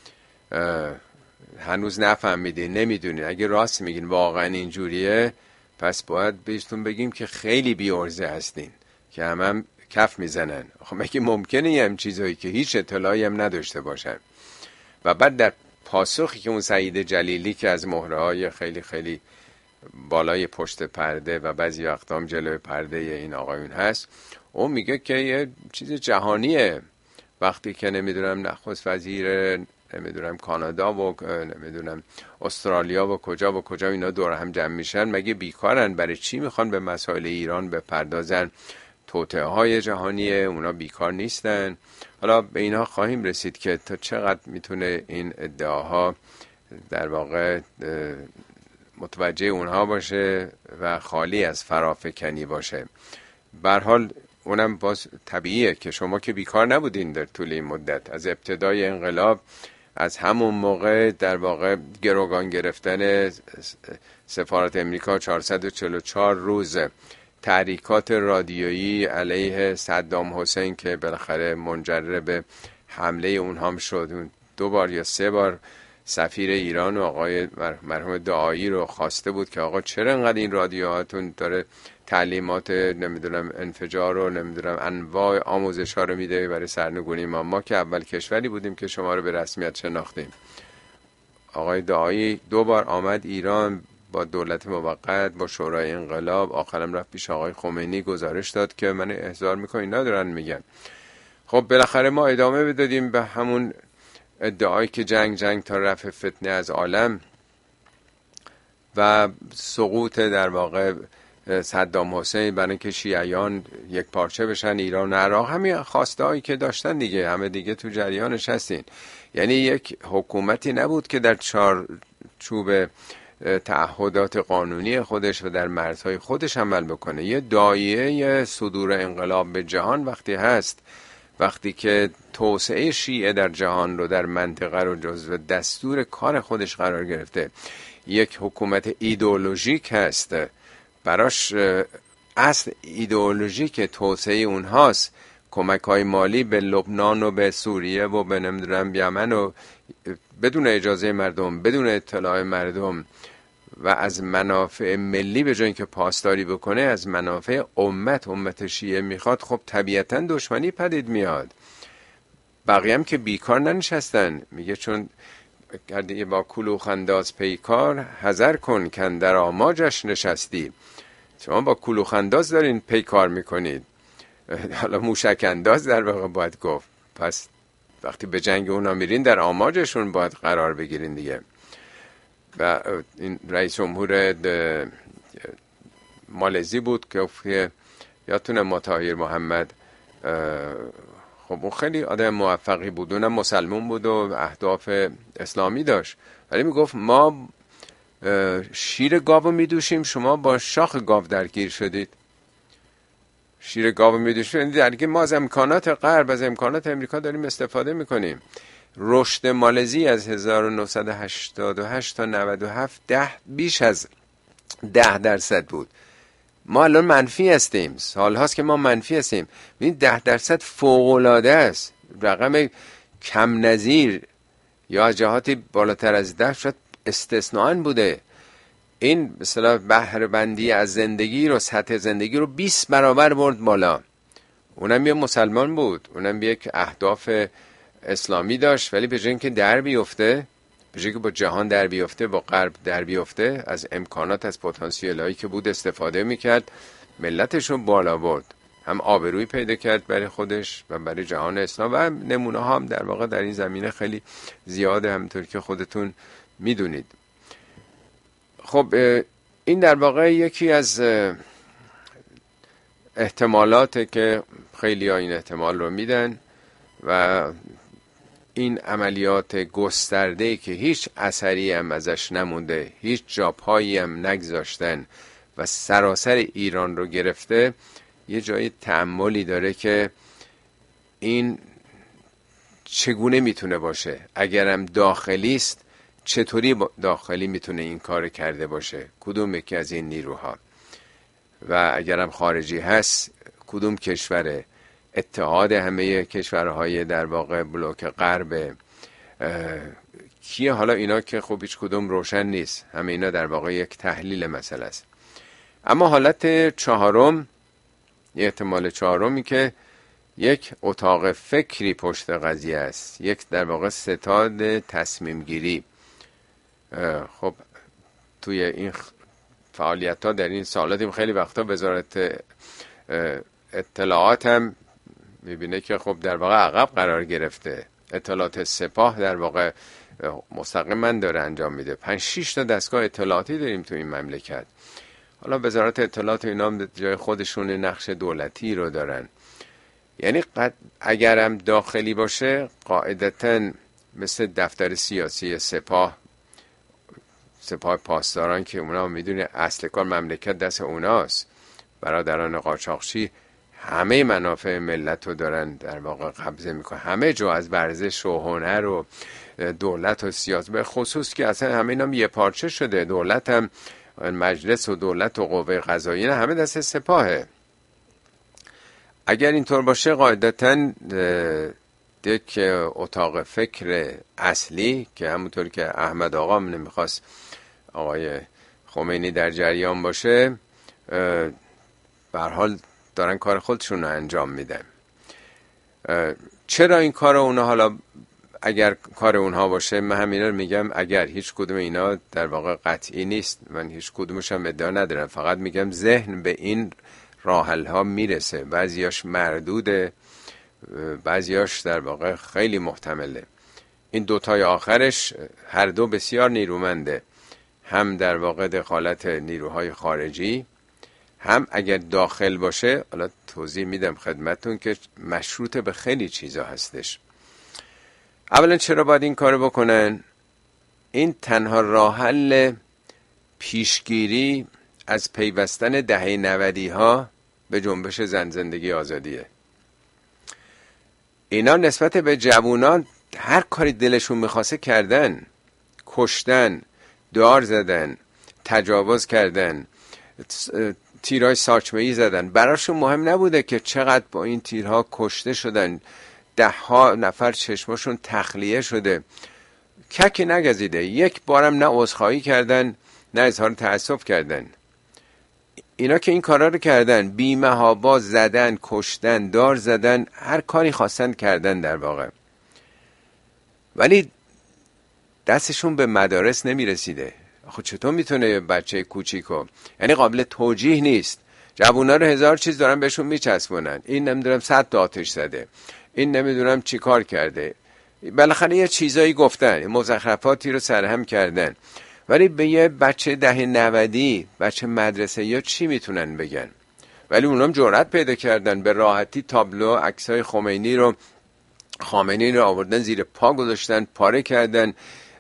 هنوز نفهمیدین، نمیدونین، اگه راست میگین واقعا اینجوریه پس باید بهتون بگیم که خیلی بی‌عرضه هستین که هم هم کف میزنن. خب مگه ممکنه یه هم چیزایی که هیچ اطلاعی هم نداشته باشن؟ و بعد در پاسخی که اون سعید جلیلی که از مهره‌های خیلی خیلی بالای پشت پرده و بعضی وقتا هم جلوی پرده این آقایون هست، اون میگه که یه چیز جهانیه. وقتی که نمیدونم نخست وزیر نمیدونم کانادا و نمیدونم استرالیا و کجا و کجا اینا دور هم جمع میشن، مگه بیکارن؟ برای چی میخوان به مسائل ایران بپردازن؟ توطئه های جهانیه، اونا بیکار نیستن. حالا به اینا خواهیم رسید که تا چقدر میتونه این ادعاها در واقع متوجه اونها باشه و خالی از فرافکنی باشه. به هر حال اونم باز طبیعیه که شما که بیکار نبودین در طول این مدت، از ابتدای انقلاب، از همون موقع در واقع گروگان گرفتن سفارت امریکا چهارصد و چهل و چهار روز، تحریکات رادیویی علیه صدام حسین که بالاخره منجر به حمله اونها هم شد، دو بار یا سه بار سفیر ایران و آقای مرحوم دعایی رو خواسته بود که آقا چرا انقدر این رادیوهاتون داره تعلیمات نمیدونم انفجار و نمیدونم انواع آموزش ها رو میده برای سرنگونی ما ما که اول کشوری بودیم که شما رو به رسمیت شناختیم. آقای دعایی دو بار آمد ایران با دولت موقت، با شورای انقلاب، آخرم رفت پیش آقای خمینی گزارش داد که من احضار میکنم اینا دارن میگن. خب بالاخره ما ادامه بدادیم به همون ادعایی که جنگ جنگ تا رفع فتنه از عالم و سقوط در واقع صدام حسین برای اینکه شیعیان یک پارچه بشن ایران و عراق، همین خواسته هایی که داشتن دیگه، همه دیگه تو جریانش هستین. یعنی یک حکومتی نبود که در چارچوب تعهدات قانونی خودش و در مرزهای خودش عمل بکنه. یه داعیه صدور انقلاب به جهان وقتی هست، وقتی که توسعه شیعه در جهان رو در منطقه رو جزو دستور کار خودش قرار گرفته، یک حکومت ایدئولوژیک هست، براش اصل ایدئولوژیک توسعه اونهاست، کمک های مالی به لبنان و به سوریه و به نمیدونم یمن و بدون اجازه مردم، بدون اطلاع مردم و از منافع ملی به جای اینکه پاسداری بکنه از منافع امت امت شیعه میخواد، خب طبیعتا دشمنی پدید میاد. بقیه هم که بیکار ننشستن، میگه چون گردی با کلوخ انداز پیکار، حذر کن کن در آماجش نشستی. شما با کلوخ انداز دارین پیکار میکنید، حالا موشک انداز در واقع باید گفت. پس وقتی به جنگ اونا میرین در آماجشون باید قرار بگیرین دیگه. و این رئیس جمهور مالزی بود که یادتونه مطاهر محمد، خب اون خیلی آدم موفقی بود، اونم مسلمون بود و اهداف اسلامی داشت، ولی میگفت ما شیر گاو میدوشیم، شما با شاخ گاو درگیر شدید. شیر گاو میدوشیم درگیر، ما از امکانات غرب، از امکانات امریکا داریم استفاده میکنیم. رشد مالزی از هزار و نهصد و هشتاد و هشت تا نود و هفت ده بیش از ده درصد بود. ما الان منفی هستیم، سال هاست که ما منفی هستیم. این ده درصد فوق العاده است، رقم کم نظیر، یا از جهاتی بالاتر از ده شاید استثناء بوده. این به اصطلاح بهره بندی از زندگی رو، سطح زندگی رو بیست برابر برد بالا. اونم یه مسلمان بود، اونم یک اهداف اسلامی داشت، ولی به جای اینکه در بیفته، به جای که با جهان در بیفته، با غرب در بیفته، از امکانات، از پتانسیل هایی که بود استفاده میکرد، ملتش رو بالا برد، هم آبروی پیدا کرد برای خودش و برای جهان اسلام. و نمونه ها هم در واقع در این زمینه خیلی زیاده، همونطور که خودتون میدونید. خب این در واقع یکی از احتمالاته که خیلی ها این احتمال رو میدن و این عملیات گسترده که هیچ اثری هم ازش نمونده، هیچ جاپایی هم نگذاشتن و سراسر ایران رو گرفته، یه جای تأملی داره که این چگونه میتونه باشه. اگرم داخلی است، چطوری داخلی میتونه این کار کرده باشه، کدوم یکی از این نیروها، و اگرم خارجی هست کدوم کشوره، اتحاد همه کشورهای در واقع بلوک غرب کیه. حالا اینا که خب هیچ کدوم روشن نیست، همه اینا در واقع یک تحلیل مسئله است. اما حالت چهارم، یه احتمال چهارمی که یک اتاق فکری پشت قضیه است، یک در واقع ستاد تصمیم گیری. خب توی این فعالیت ها در این سالات خیلی وقتا وزارت اطلاعات هم میبینه که خب در واقع عقب قرار گرفته. اطلاعات سپاه در واقع مستقیما داره انجام میده. پنج شش تا دستگاه اطلاعاتی داریم تو این مملکت. حالا وزارت اطلاعات اینا جای خودشون نقش دولتی رو دارن. یعنی اگرم داخلی باشه، قاعدتاً مثل دفتر سیاسی سپاه، سپاه پاسداران که اونا میدونه اصل کار مملکت دست اوناست، برادران قاچاقچی همه منافع ملت رو دارن در واقع قبضه میکنن، همه جو، از ورزش و هنر و دولت و سیاست، به خصوص که اصلا همه اینا یه پارچه شده. دولت هم، مجلس و دولت و قوه قضاییه همه دست سپاهه. اگر اینطور باشه، قاعدتاً یک اتاق فکر اصلی که همونطور که احمد آقا نمیخواست آقای خمینی در جریان باشه، به هر حال دارن کار خودشون رو انجام میدن. چرا این کار اونا، حالا اگر کار اونها باشه، من همینا رو میگم اگر، هیچ کدوم اینا در واقع قطعی نیست، من هیچ کدومش هم ادعا ندارم، فقط میگم ذهن به این راحل ها میرسه، بعضیاش مردوده، بعضیاش در واقع خیلی محتمله. این دوتای آخرش هر دو بسیار نیرومنده، هم در واقع دخالت نیروهای خارجی، هم اگر داخل باشه. حالا توضیح میدم خدمتون که مشروط به خیلی چیزا هستش. اولا چرا باید این کارو بکنن؟ این تنها راه حل پیشگیری از پیوستن دهه نودی ها به جنبش زن زندگی آزادیه. اینا نسبت به جوانان هر کاری دلشون میخواسته کردن، کشتن، دار زدن، تجاوز کردن، تیرهای ساچمه‌ای زدن. براشون مهم نبوده که چقدر با این تیرها کشته شدن، ده ها نفر چشمشون تخلیه شده، ککی نگزیده، یک بارم نه عذرخواهی کردن نه اظهار تأسف کردن. اینا که این کارا رو کردن، بی‌محابا زدن، کشتن، دار زدن، هر کاری خواستن کردن در واقع، ولی دستشون به مدارس نمیرسیده. خب چطور میتونه بچه کوچیکو، یعنی قابل توجیه نیست. جوونا رو هزار چیز دارن بهشون میچسبونن، این نمیدونم صد تا آتش زده، این نمیدونم چی کار کرده، بالاخره یه چیزایی گفتن، مزخرفاتی رو سرهم کردن، ولی به یه بچه دهه نودی، بچه مدرسه یا چی میتونن بگن؟ ولی اونم جرأت پیدا کردن به راحتی تابلو عکسای خمینی رو خامنه‌ای رو آوردن زیر پا گذاشتن، پاره کردن.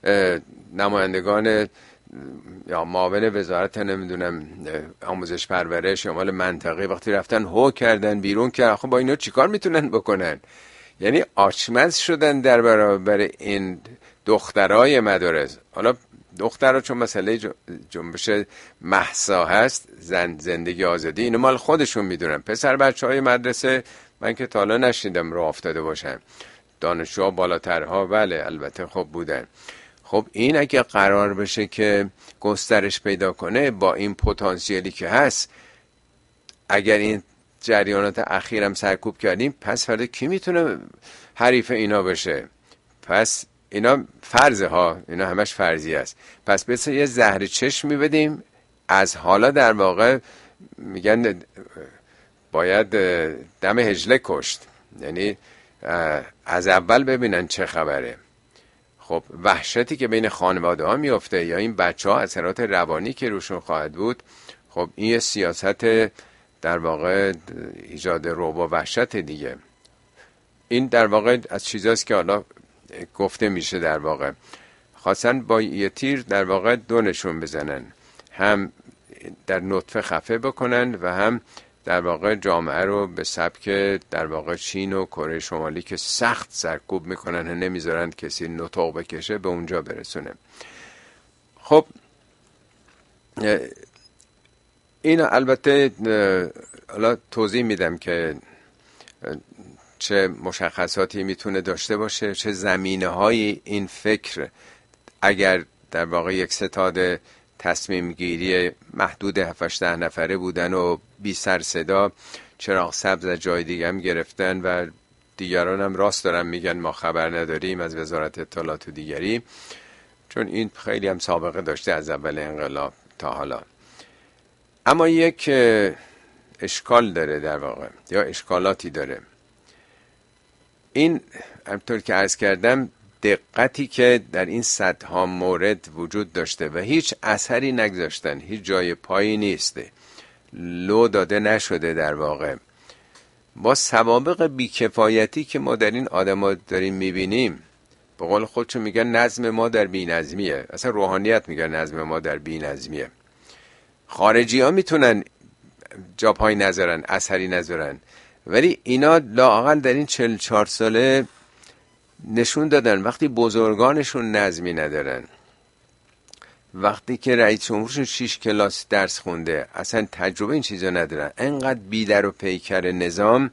نمایندگان یا معاون وزارت نمیدونم آموزش پرورش یا مال منطقه وقتی رفتن هو کردن بیرون کردن. خب با اینا چیکار میتونن بکنن؟ یعنی آچمز شدن در برابر این دخترای مدارس. حالا دخترها چون مسئله جنبش مهسا هست، زن زندگی آزادی، اینو مال خودشون میدونن. پسر بچه های مدرسه من که تا حالا نشنیدم راه افتاده باشن. دانشجوها بالاترها بله البته خب بودن. خب این اگه قرار بشه که گسترش پیدا کنه با این پتانسیلی که هست، اگر این جریانات اخیرم سرکوب کردیم، پس فردا کی میتونه حریف اینا بشه؟ پس اینا فرضه ها، اینا همش فرضی است. پس بس یه زهر چشم میبدیم از حالا، در واقع میگن باید دم هجله کشت، یعنی از اول ببینن چه خبره. خب وحشتی که بین خانواده ها میفته یا این بچه ها اثرات روانی که روشون خواهد بود، خب این یه سیاست در واقع ایجاد رعب و وحشت دیگه. این در واقع از چیزاست که حالا گفته میشه در واقع خواستن با یه تیر در واقع دو نشون بزنن، هم در نطفه خفه بکنن و هم در واقع جامعه رو به سبک در واقع چین و کره شمالی که سخت سرکوب میکنن و نمیذارن کسی نطق بکشه به اونجا برسونه. خب این البته حالا توضیح میدم که چه مشخصاتی میتونه داشته باشه، چه زمینه های این فکر اگر در واقع یک ستاد تصمیم گیری محدود هفت ده نفره بودن و بی سر صدا چراغ سبز از جای دیگه هم گرفتن و دیگران هم راست دارن میگن ما خبر نداریم از وزارت اطلاعات و دیگری، چون این خیلی هم سابقه داشته از اول انقلاب تا حالا. اما یک اشکال داره در واقع، یا اشکالاتی داره. این همطور که عرض کردم دقتی که در این صدها مورد وجود داشته و هیچ اثری نگذاشتن، هیچ جای پایی نیسته، لو داده نشده، در واقع با سوابق بیکفایتی که ما در این آدم داریم میبینیم. به قول خودشون میگن نظم ما در بی‌نظمیه، اصلا روحانیت میگن نظم ما در بی‌نظمیه. خارجی ها میتونن جا پای نذارن، اثری نذارن، ولی اینا لااقل در این چهل و چهار ساله نشون دادن وقتی بزرگانشون نظمی ندارن، وقتی که رئیس جمهورشون شیش کلاس درس خونده اصلا تجربه این چیزا ندارن، انقدر بیدر و پیکر نظام،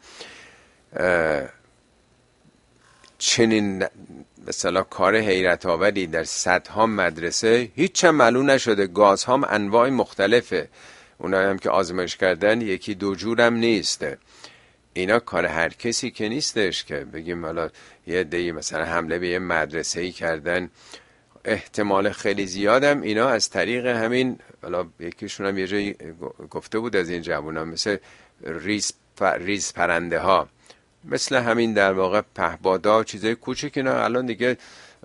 چنین مثلا کار حیرت آوری در صدها مدرسه هیچ هم معلوم نشده. گاز هم انواع مختلفه، اونایی هم که آزمایش کردن یکی دو جورم نیسته. اینا کار هر کسی که نیستش که بگیم حالا یه عده‌ای مثلا حمله به یه مدرسه‌ای کردن. احتمال خیلی زیادم اینا از طریق همین، حالا یکیشون هم یه جایی گفته بود از این جوونا، مثل ریز, ریز پرنده ها، مثل همین در واقع پهبادا، چیزای کوچیک اینا الان دیگه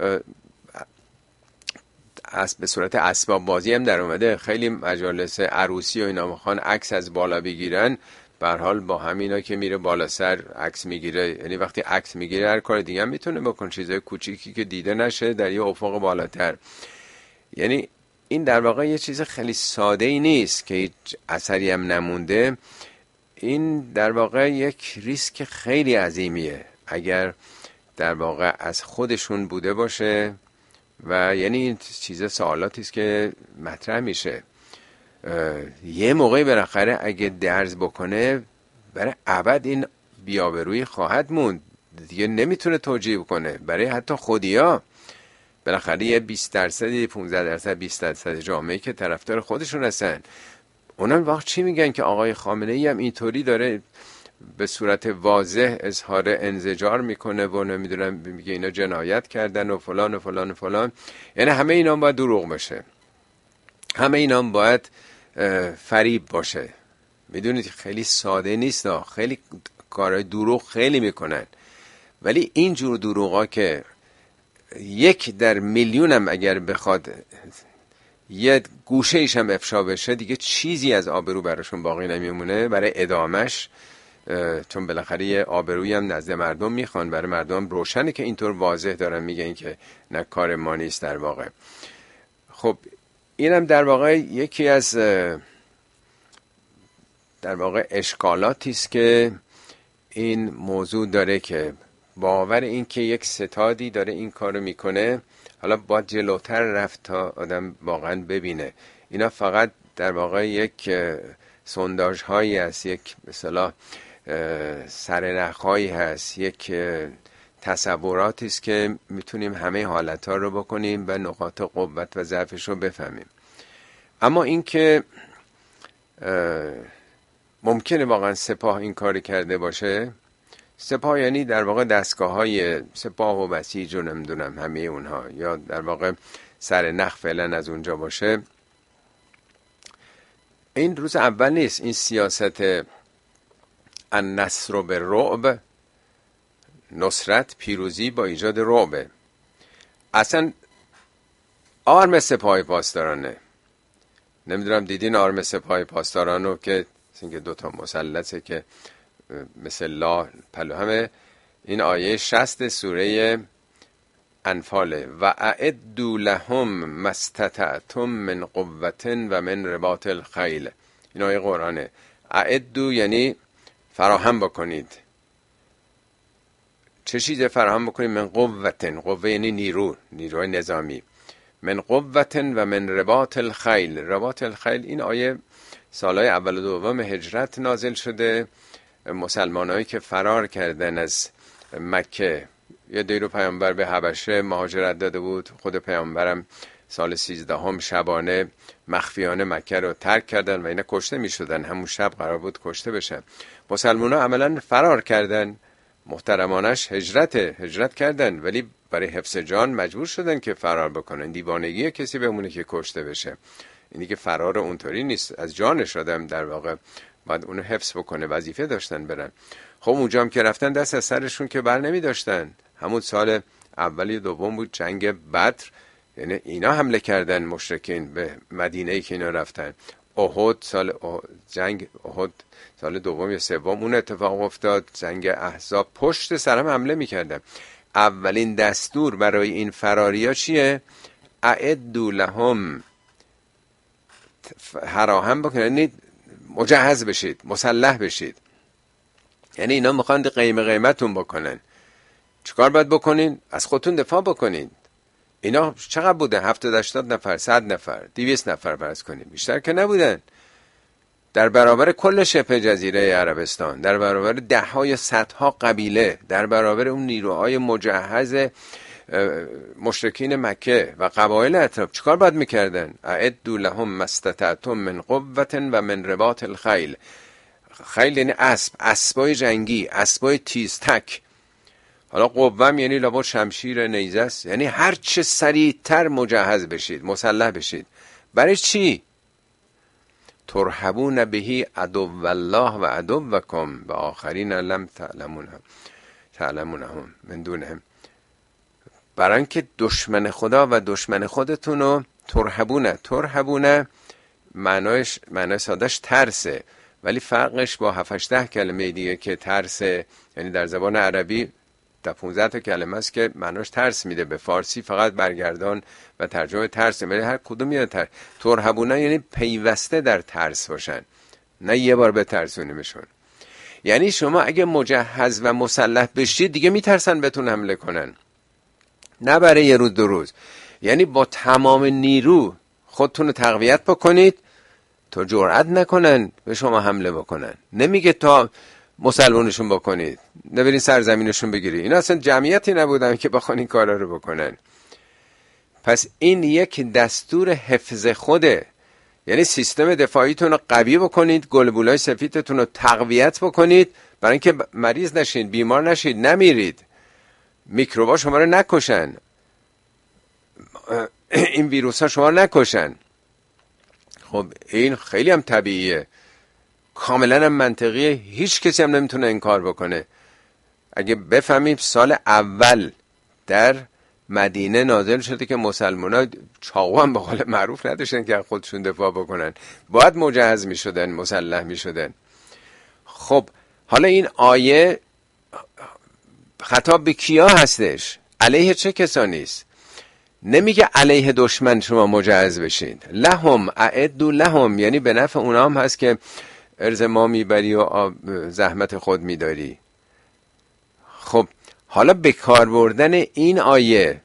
از به صورت اسباب بازی هم در اومده. خیلی مجالس عروسی و اینا میخوان عکس از بالا بگیرن، به هر حال با همینا که میره بالا سر عکس میگیره، یعنی وقتی عکس میگیره هر کار دیگه هم میتونه بکنه، چیزای کوچیکی که دیده نشه در یه افق بالاتر. یعنی این در واقع یه چیز خیلی ساده ای نیست که هیچ اثری هم نمونده. این در واقع یک ریسک خیلی عظیمیه اگر در واقع از خودشون بوده باشه و یعنی این چیز سوالاتی است که مطرح میشه. یه موقعی بالاخره اگه درز بکنه برای ابد این بی‌آبرویی خواهد موند، دیگه نمیتونه توجیه کنه. برای حتی خودیا بالاخره یه بیست درصد پانزده درصد بیست درصد جامعه که طرفدار خودشون هستن، اونم وقت چی میگن که آقای خامنه‌ای هم اینطوری داره به صورت واضح اظهار انزجار میکنه و نمیدونم میگه اینا جنایت کردن و فلان و فلان و فلان. یعنی همه اینا باید دروغ باشه، همه اینا باید فریب باشه. میدونید خیلی ساده نیست، خیلی کارهای دروغ خیلی میکنن، ولی این جور دروغا که یک در میلیون هم اگر بخواد یه گوشه ایش هم افشا بشه دیگه چیزی از آبرو براشون باقی نمیمونه برای ادامش، چون بالاخره یه آبرویی هم نزد مردم میخوان، برای مردم روشنه که اینطور واضح دارن میگن که نه کار ما نیست در واقع. خب اینم در واقع یکی از در واقع اشکالاتی است که این موضوع داره که باور این که یک ستادی داره این کارو میکنه، حالا باید جلوتر رفت تا آدم واقعا ببینه. اینا فقط در واقع یک سونداژ هایی هست، یک مثلا سرنخ هایی هست، یک تصوراتی است که میتونیم همه حالت ها رو بکنیم و نقاط قوت و ضعفش رو بفهمیم. اما این که ممکنه واقعا سپاه این کاری کرده باشه، سپاه یعنی در واقع دستگاه های سپاه و بسیج و نمیدونم همه اونها، یا در واقع سرنخ فعلا از اونجا باشه، این روز اول نیست. این سیاست النصر بالرعب، نصرت پیروزی با ایجاد رعب، اصلا آرم سپاه پاسدارانه. نمیدونم دیدین آرم سپاه پاسدارانو که اینکه دوتا مثلثه که مثل لا پلو همه. این آیه شصت سوره انفاله و اعدوا لهم ما استطعتم من قوة و من رباط الخیل. این آیه قرآنه. اعدوا یعنی فراهم بکنید. چه چیز فراهم بکنید؟ من قوة، قوه یعنی نیرو، نیروی نظامی. من قوة و من رباط الخیل. رباط الخیل این آیه سالهای اول و دوم هجرت نازل شده. مسلمانایی که فرار کردن از مکه، یه دیرو پیامبر به حبشه مهاجرت داده بود، خود پیامبرم سال سیزدهم شبانه مخفیانه مکه رو ترک کردن و اینا کشته می شدن، همون شب قرار بود کشته بشن. مسلمان ها عملا فرار کردن، محترمانش هجرت هجرت کردن، ولی برای حفظ جان مجبور شدن که فرار بکنن. دیوانگی کسی بمونه که کشته بشه، اینی که فرار اونطوری نیست، از جانش آدم در واقع باید اونو حفظ بکنه، وظیفه داشتن برن. خب اونجا هم که رفتن دست از سرشون که بر نمی داشتن. همون سال اولی دوم بود جنگ بدر، یعنی اینا حمله کردن مشرکین به مدینه ای که اینا رفتن. احد سال احد، جنگ احد سال دوم یا سوم اون اتفاق افتاد. جنگ احزاب پشت سرم حمله میکردن. اولین دستور برای این فراریا چیه؟ اعدوا لهم، فراهم بکنید، مجهز بشید، مسلح بشید. یعنی اینا میخوان قیمه قیمتون بکنن. چیکار باید بکنین؟ از خودتون دفاع بکنین. اینا چقدر بوده؟ هفتاد هشتاد نفر، صد نفر، دویست نفر فرض کنیم، بیشتر که نبودن. در برابر کل شبه جزیره عربستان، در برابر ده های صدها قبیله، در برابر اون نیروهای مجهز مشرکین مکه و قبایل اطراف، چیکار باید میکردن؟ اعدوا لهم ما استطعتم من قوة و من رباط الخیل. خیل یعنی اسب، اسبای جنگی، اسبای تیز تک. حالا قوام یعنی لابد شمشیر، نیزه است. یعنی هر چه سریعتر مجهز بشید، مسلح بشید. برای چی؟ ترهبون بهی عدو الله و عدوکم و آخرین لم تعلمونهم تعلمونهم من دونهم. برای اینکه دشمن خدا و دشمن خودتونو ترهبونه. ترهبونه معنایش، معنای سادش ترسه، ولی فرقش با هفت هشت کلمه دیگه که ترسه، یعنی در زبان عربی تا پونزده تا کلمه است که معناش ترس میده. به فارسی فقط برگردان و ترجمه ترس، ولی هر کدوم یه تر ترهبونه یعنی پیوسته در ترس باشن، نه یه بار بترسونیمشون. یعنی شما اگه مجهز و مسلح بشید دیگه میترسن بهتون حمله کنن، نه برای یه روز دو روز. یعنی با تمام نیرو خودتون رو تقویت بکنید تا جرأت نکنن به شما حمله بکنن. نمیگه تا مسلمونشون بکنید، نبرین سرزمینشون بگیری. اینا اصلا جمعیتی نبودن که بخوان این کارا رو بکنن. پس این یک دستور حفظ خوده، یعنی سیستم دفاعیتون رو قوی بکنید، گلبولای سفیدتون رو تقویت بکنید برای اینکه مریض نشید، بیمار نشید، نمیرید، میکروبا شما رو نکشن، این ویروس ها شما رو نکشن. خب این خیلی هم طبیعیه، کاملا هم منطقیه، هیچ کسی هم نمیتونه انکار بکنه. اگه بفهمیم سال اول در مدینه نازل شده که مسلمان ها چاقو هم به قول معروف نداشتن که خودشون دفاع بکنن، باید مجهز می شدن، مسلح می شدن. خب حالا این آیه خطاب به کیا هستش؟ علیه چه کسانی است؟ نمیگه علیه دشمن شما مجهز بشید. لهم اعدوا لهم، یعنی به نفع اونا هم هست که ارز ما میبری و زحمت خود میداری. خب حالا به کار بردن این آیه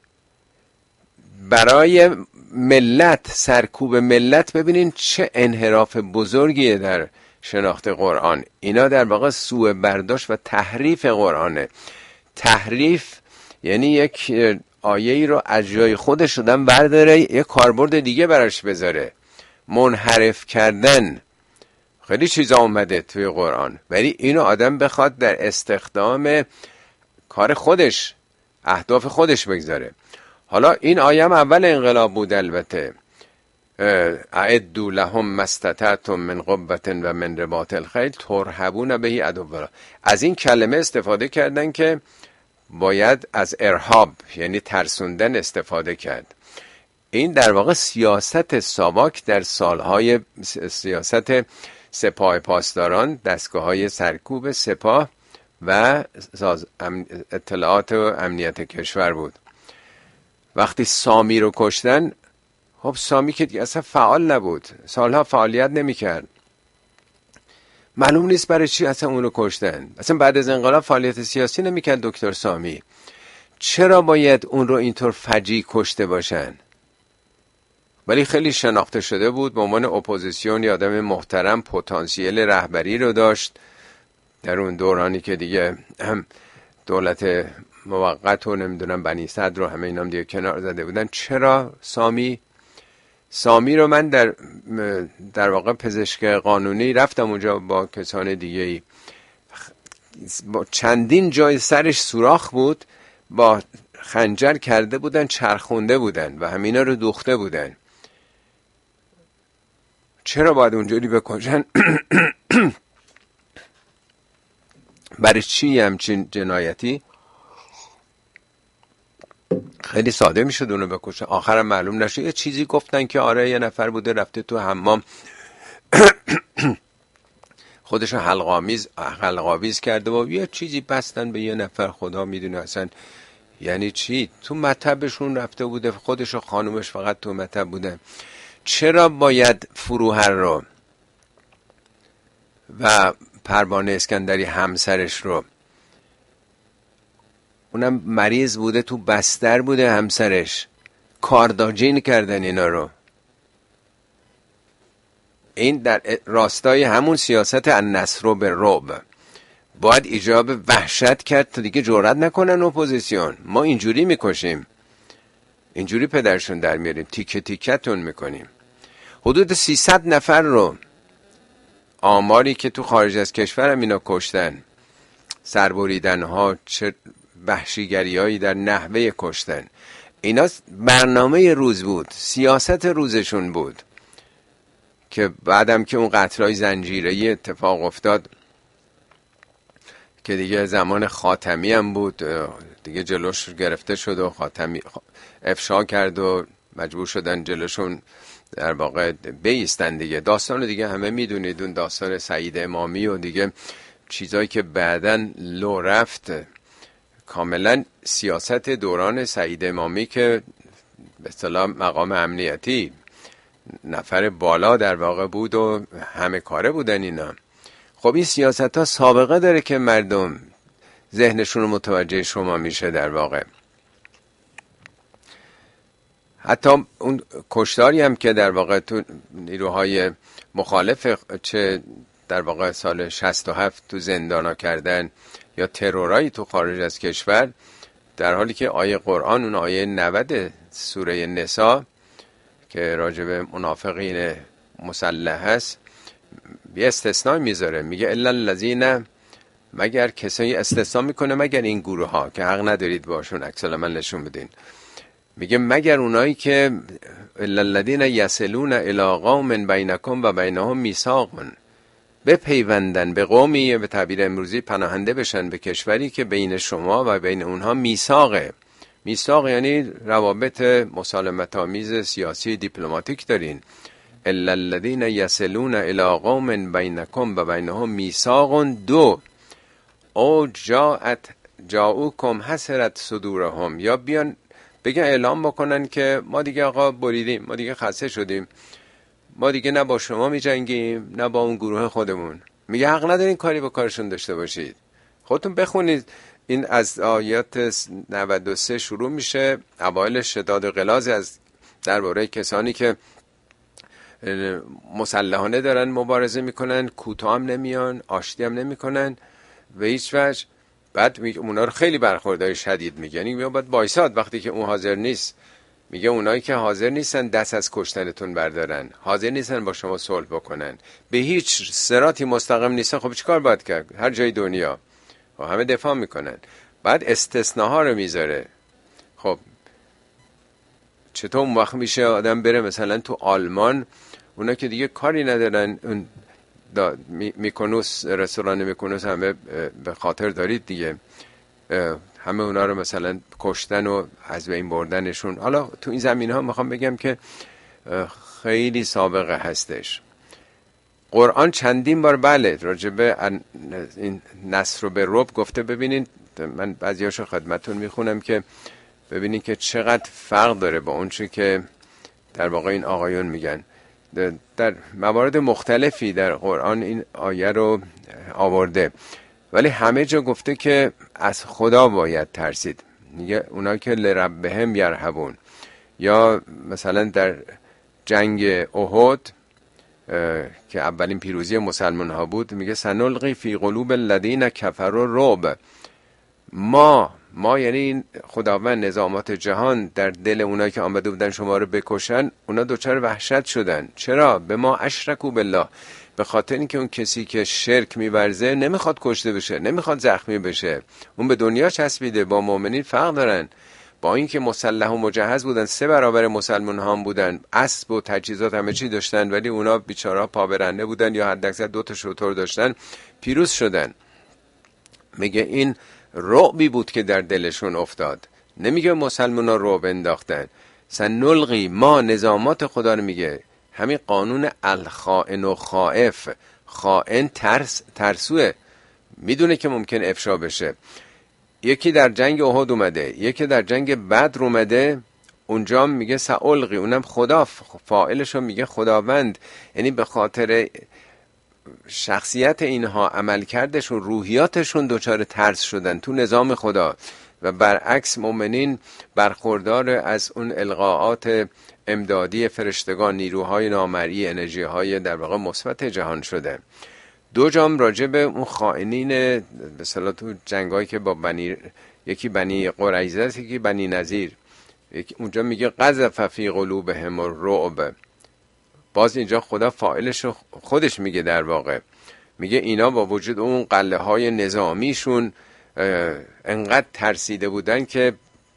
برای ملت، سرکوب ملت، ببینین چه انحراف بزرگیه در شناخت قرآن. اینا در واقع سوء برداشت و تحریف قرآنه. تحریف یعنی یک آیه ای رو از جای خودش شدن برداره یک کاربرد دیگه براش بذاره. منحرف کردن، خیلی چیزا اومده توی قرآن، ولی اینو آدم بخواد در استخدام کار خودش، اهداف خودش بگذاره. حالا این آیه هم اول انقلاب بود البته. اعدوا لهم ما استطعتم من قوة و من رباط الخیل ترهبون به عدو الله. از این کلمه استفاده کردن که باید از ارهاب یعنی ترسوندن استفاده کرد. این در واقع سیاست ساواک در سالهای سیاست سپاه پاسداران، دستگاه های سرکوب سپاه و اطلاعات و امنیت کشور بود. وقتی سامی رو کشتن، خب سامی که دیگه اصلا فعال نبود، سالها فعالیت نمی کرد، معلوم نیست برای چی اصلا اونو کشتن. اصلا بعد از انقلاب فعالیت سیاسی نمی کرد دکتر سامی. چرا باید اون رو اینطور فجیع کشته باشن؟ ولی خیلی شناخته شده بود به عنوان اپوزیسیون، یه آدم محترم، پتانسیل رهبری رو داشت در اون دورانی که دیگه هم دولت موقت و نمیدونم بنی صدر رو همه اینام دیگه کنار زده بودن. چرا سامی؟ سامی رو من در در واقع پزشک قانونی رفتم اونجا با کسان دیگه ای، با چندین جای سرش سوراخ بود، با خنجر کرده بودن، چرخونده بودن و همینا رو دوخته بودن. چرا باید اونجوری بکشن؟ برای چی همچین جنایتی؟ خیلی ساده میشد اونو بکشن، آخرم معلوم نشد. یه چیزی گفتن که آره یه نفر بوده رفته تو حمام خودشو حلقامیز حلقاویز کرده و یه چیزی بستن به یه نفر، خدا میدونه اصلا یعنی چی. تو مطبشون رفته بوده، خودش و خانومش فقط تو مطب بودن. چرا باید فروهر رو و پروانه اسکندری همسرش رو، اونم مریض بوده تو بستر بوده همسرش، کارداجین کردن اینا رو؟ این در راستای همون سیاست النصر بالرعب. باید ایجاب وحشت کرد تا دیگه جرئت نکنن اپوزیسیون. ما اینجوری میکشیم، اینجوری پدرشون در میاریم، تیکه تیکتون میکنیم. حدود سیصد نفر رو، آماری که تو خارج از کشور هم اینا کشتن، سربریدن ها، چه وحشیگری هایی در نحوه کشتن. اینا برنامه روز بود، سیاست روزشون بود که بعدم که اون قتلای زنجیره‌ای اتفاق افتاد که دیگه زمان خاتمی هم بود، دیگه جلوش گرفته شد و خاتمی افشا کرد و مجبور شدن جلوشون در واقع بیستن دیگه. داستان دیگه همه میدونید، اون داستان سعید امامی و دیگه چیزایی که بعدن لو رفت، کاملا سیاست دوران سعید امامی که به اصطلاح مقام امنیتی نفر بالا در واقع بود و همه کاره بودن اینا. خب این سیاست ها سابقه داره که مردم ذهنشون رو متوجه شما میشه در واقع. حتی اون کشتاری هم که در واقع تو نیروهای مخالف چه در واقع سال شصت و هفت تو زندانا کردن یا ترورایی تو خارج از کشور، در حالی که آیه قرآن اون آیه نود سوره نساء که راجب منافقین مسلح هست یه استثناء میذاره، میگه الا الذین، مگر کسایی استثناء میکنه مگر این گروه ها که حق ندارید باشون عکس العمل نشون بدین، میگه مگر اونایی که الا الذین یصلون الی قوم بینکم و بینهم میثاق، بپیوندن به قومی، به تعبیر امروزی پناهنده بشن به کشوری که بین شما و بین اونها میثاقه. میثاق یعنی روابط مسالمت آمیز سیاسی دیپلماتیک دارین. الا الذین یصلون الی قوم بینکم و بینهم میثاق دو او جاءت جاءوکم حسرت صدورهم، یا بیان بگن اعلام بکنن که ما دیگه آقا بریدیم، ما دیگه خسته شدیم، ما دیگه نه با شما می جنگیم نه با اون گروه خودمون. میگه حق ندارین کاری با کارشون داشته باشید. خودتون بخونید، این از آیات نود و سه شروع میشه، اوایل شداد و غلاظ از درباره کسانی که مسلحانه دارن مبارزه میکنن، کوتاه هم نمیان، آشتی هم نمیکنن به هیچ وجه. بعد میگه اونا رو خیلی برخوردهای شدید میگه، یعنی میگه باید وایساد وقتی که اون حاضر نیست. میگه اونایی که حاضر نیستن دست از کشتنتون بردارن، حاضر نیستن با شما صلح بکنن، به هیچ صراطی مستقیم نیستن، خب چیکار باید کرد؟ هر جای دنیا و همه دفاع میکنن. بعد استثناها رو میذاره. خب چطور اون وقت میشه آدم بره مثلا تو آلمان، اونا که دیگه کاری ندارن، اون میکنوس، رستوران میکنوس همه به خاطر دارید دیگه، همه اونا رو مثلا کشتن و از بین بردنشون. حالا تو این زمین ها میخوام بگم که خیلی سابقه هستش. قرآن چندین بار بله راجبه این نصر و به رعب گفته. ببینین من بعضیاشو خدمتون میخونم که ببینین که چقدر فرق داره با اون چه که در واقع این آقایون میگن. در موارد مختلفی در قرآن این آیه رو آورده، ولی همه جا گفته که از خدا باید ترسید. میگه اونا که لربهم یرهبون، یا مثلا در جنگ احد که اولین پیروزی مسلمان ها بود، میگه سنلقی فی قلوب الذین کفروا رعب. ما ما یعنی خداوند نظامات جهان در دل اونایی که آمده بودن شما رو بکشن، اونا دوچار وحشت شدن. چرا؟ به ما اشرکوا بالله، به خاطر اینکه اون کسی که شرک می‌ورزه نمیخواد کشته بشه، نمیخواد زخمی بشه، اون به دنیا چسبیده. با مؤمنین فرق دارن. با اینکه مسلح و مجهز بودن، سه برابر مسلمان ها بودن، اسب و تجهیزات همه چی داشتن، ولی اونا بیچاره‌ها پابرنده بودن یا حداکثر دو تا شتر داشتن، پیروز شدن. میگه این رعبی بود که در دلشون افتاد. نمیگه مسلمان ها رعب انداختن. سنلقی، ما نظامات خدا رو میگه، همین قانون الخائن و خائف. خائن ترس، ترسوه، میدونه که ممکن افشا بشه. یکی در جنگ احد اومده، یکی در جنگ بدر اومده، اونجا میگه سألقی، اونم خدا فاعلشو میگه خداوند، یعنی به خاطر شخصیت اینها، عملکردشون، روحیاتشون دچار ترس شدن تو نظام خدا. و برعکس مؤمنین برخوردار از اون القاءات امدادی فرشتگان، نیروهای نامرئی، انرژی های در واقع مثبت جهان شده. دو جام راجع به اون خائنین به اصطلاح تو جنگایی که با بنی، یکی بنی قریظه است یکی بنی نذیر، اونجا میگه قذف فی قلوبهم الرعب. باز اینجا خدا فاعلش خودش میگه، در واقع میگه اینا با وجود اون قله های نظامیشون انقدر ترسیده بودن که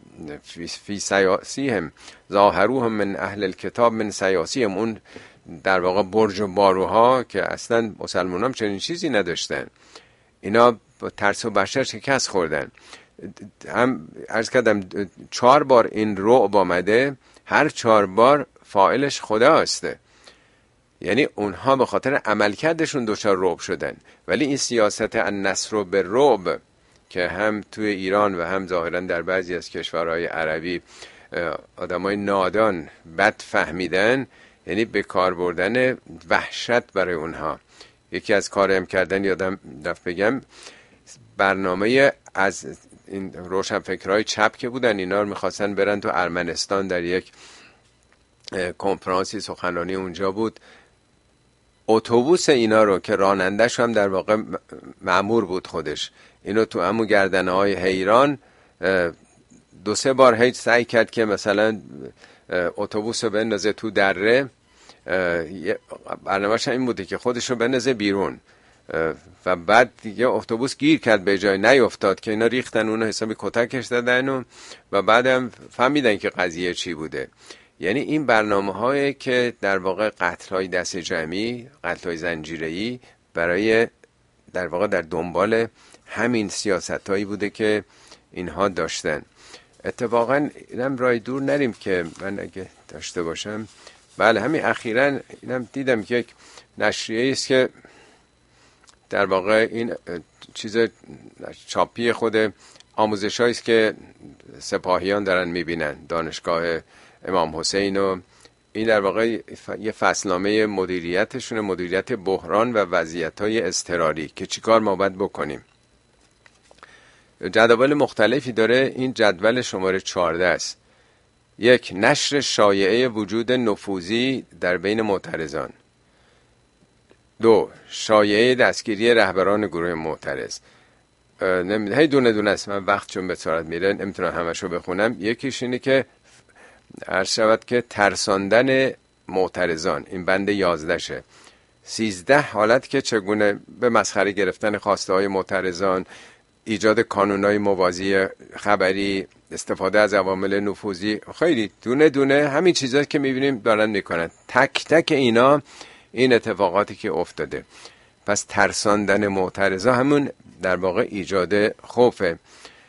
فی سیاسیهم ظاهروهم من اهل الکتاب من سیاسیهم، اون در واقع برج و باروها که اصلا مسلمان هم چنین چیزی نداشتن، اینا با ترس و وحشت شکست خوردن. هم عرض کردم چهار بار این رعب آمده، هر چهار بار فاعلش خداست، یعنی اونها به خاطر عملکردشون دچار رعب شدن. ولی این سیاست النصر بالرعب که هم توی ایران و هم ظاهرا در بعضی از کشورهای عربی آدمای نادان بد فهمیدن، یعنی به کار بردن وحشت برای اونها. یکی از کارم کردن یادم رفت بگم، برنامه از این روشنفکرهای چپ که بودن، اینا رو میخواستن برن تو ارمنستان در یک کنفرانسی سخنرانی اونجا بود. اتوبوس اینا رو که رانندش هم در واقع مأمور بود خودش، اینو تو همون گردنه های حیران دو سه بار هیچ سعی کرد که مثلا اتوبوس رو بندازه تو دره، برنامه‌ش این بوده که خودش رو بندازه بیرون و بعد دیگه اتوبوس گیر کرد به جای نیفتاد که اینا ریختن اونو حسابی کتکش دادن و, و بعدم فهمیدن که قضیه چی بوده. یعنی این برنامه هایی که در واقع قتل های دست جمعی، قتل های زنجیره‌ای، برای در واقع در دنبال همین سیاست هایی بوده که اینها داشتن. اتفاقا اینم رای دور نریم که من اگه داشته باشم، بله همین اخیراً اینم دیدم که یک نشریه است که در واقع این چیز چاپی خود آموزشایی است که سپاهیان دارن میبینن، دانشگاه امام حسین، و این در واقع یه فصلنامه مدیریتشونه، مدیریت بحران و وضعیت‌های اضطراری که چیکار ما باید بکنیم. جدول مختلفی داره. این جدول شماره چهارده است. یک، نشر شایعه وجود نفوذی در بین معترضان. دو، شایعه دستگیری رهبران گروه معترض. هی دونه دونه است، من وقت چون به سرعت میره نمیتونم همشو بخونم. یکیش اینه که عرض شود که ترساندن معترضان، این بند یازده شه. سیزده، حالت که چگونه به مسخره گرفتن خواسته های معترضان، ایجاد کانونای موازی خبری، استفاده از عوامل نفوذی، خیلی دونه دونه همین چیزایی که میبینیم دارن میکنن. تک تک اینا این اتفاقاتی که افتاده. پس ترساندن معترضا همون در واقع ایجاد خوفه.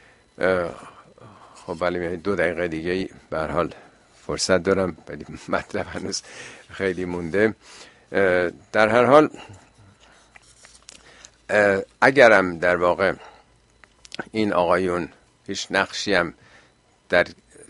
خب ولی دو دقیقه دیگه به هر حال فرصت دارم، ولی مطلب هنوز خیلی مونده. در هر حال اگرم در واقع این آقایون هیچ نقشی هم در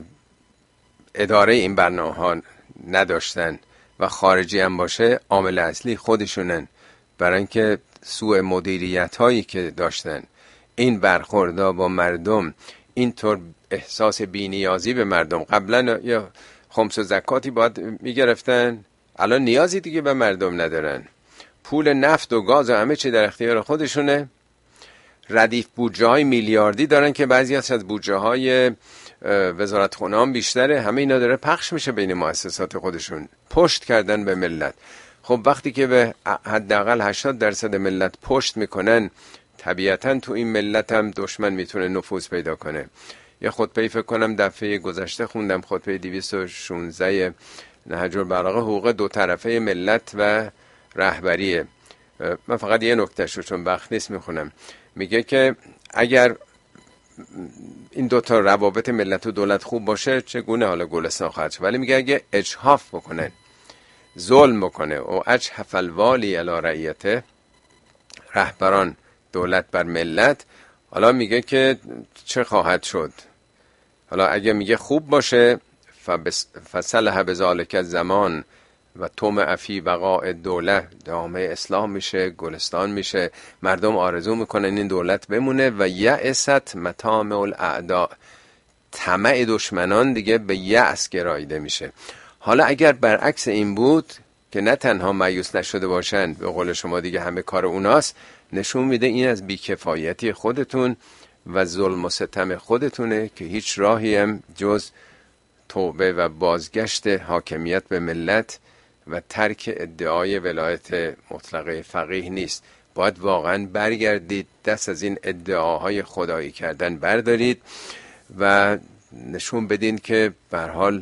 اداره این برنامه ها نداشتن و خارجی هم باشه، عامل اصلی خودشونن، برای اینکه سوء مدیریت هایی که داشتن، این برخوردها با مردم، اینطور احساس بی‌نیازی به مردم. قبلا یا خمس و زکاتی باید میگرفتن، الان نیازی دیگه به مردم ندارن. پول نفت و گاز و همه چی در اختیار خودشونه. ردیف بودجه های میلیاردی دارن که بعضی از بودجه های وزارت خونه هم بیشتره. همه اینا داره پخش میشه بین مؤسسات خودشون. پشت کردن به ملت. خب وقتی که به حداقل هشتاد درصد ملت پشت میکنن، طبیعتا تو این ملت هم دشمن میتونه نفوذ پیدا کنه. یه خطبه فکر کنم دفعه گذشته خوندم، خطبه دویست و شانزده نهج البلاغه، حقوق دو طرفه ملت و رهبریه. من فقط یه نکتهشو چون وقت نیست میخونم. میگه که اگر این دوتا روابط ملت و دولت خوب باشه چگونه حالا گلستان خواهد شد، ولی میگه اگه اجحاف بکنن، ظلم بکنه و اجحف الوالی علی رعیته، رهبران دولت بر ملت، حالا میگه که چه خواهد شد. حالا اگه میگه خوب باشه، فصلح بذالک زمان و طمع فی بقاء دوله، دامه اسلام میشه، گلستان میشه، مردم آرزو میکنن این دولت بمونه. و یأست مطامع الاعداء، طمع دشمنان دیگه به یأس گراییده میشه. حالا اگر برعکس این بود که نه تنها مایوس نشده باشن، به قول شما دیگه همه کار اوناست، نشون میده این از بیکفایتی خودتون و ظلم و ستم خودتونه که هیچ راهی هم جز توبه و بازگشت حاکمیت به ملت و ترک ادعای ولایت مطلقه فقیه نیست. باید واقعا برگردید، دست از این ادعاهای خدایی کردن بردارید و نشون بدین که به هر حال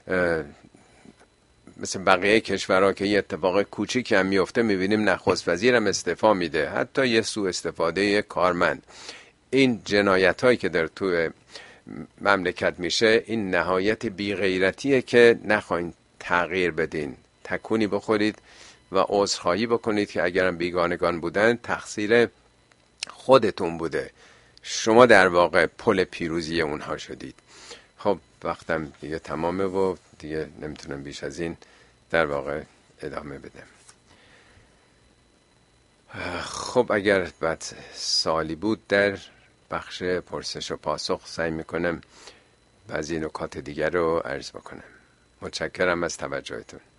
مثل بقیه کشورها که یه اتفاق کوچیکی هم میفته میبینیم نخست وزیرم استعفا میده، حتی یه سوء استفاده کارمند. این جنایت هایی که در توی مملکت میشه، این نهایت بیغیرتیه که نخواین تغییر بدین، تکونی بخورید و عذرخواهی بکنید که اگرم بیگانگان بودن تقصیر خودتون بوده. شما در واقع پل پیروزی اونها شدید. خب وقتم دیگه تمامه و دیگه نمیتونم بیش از این در واقع ادامه بدم. خب اگر بعد سوالی بود در بخش پرسش و پاسخ سعی میکنم بعضی نکات دیگر رو عرض بکنم. متشکرم از توجهتون.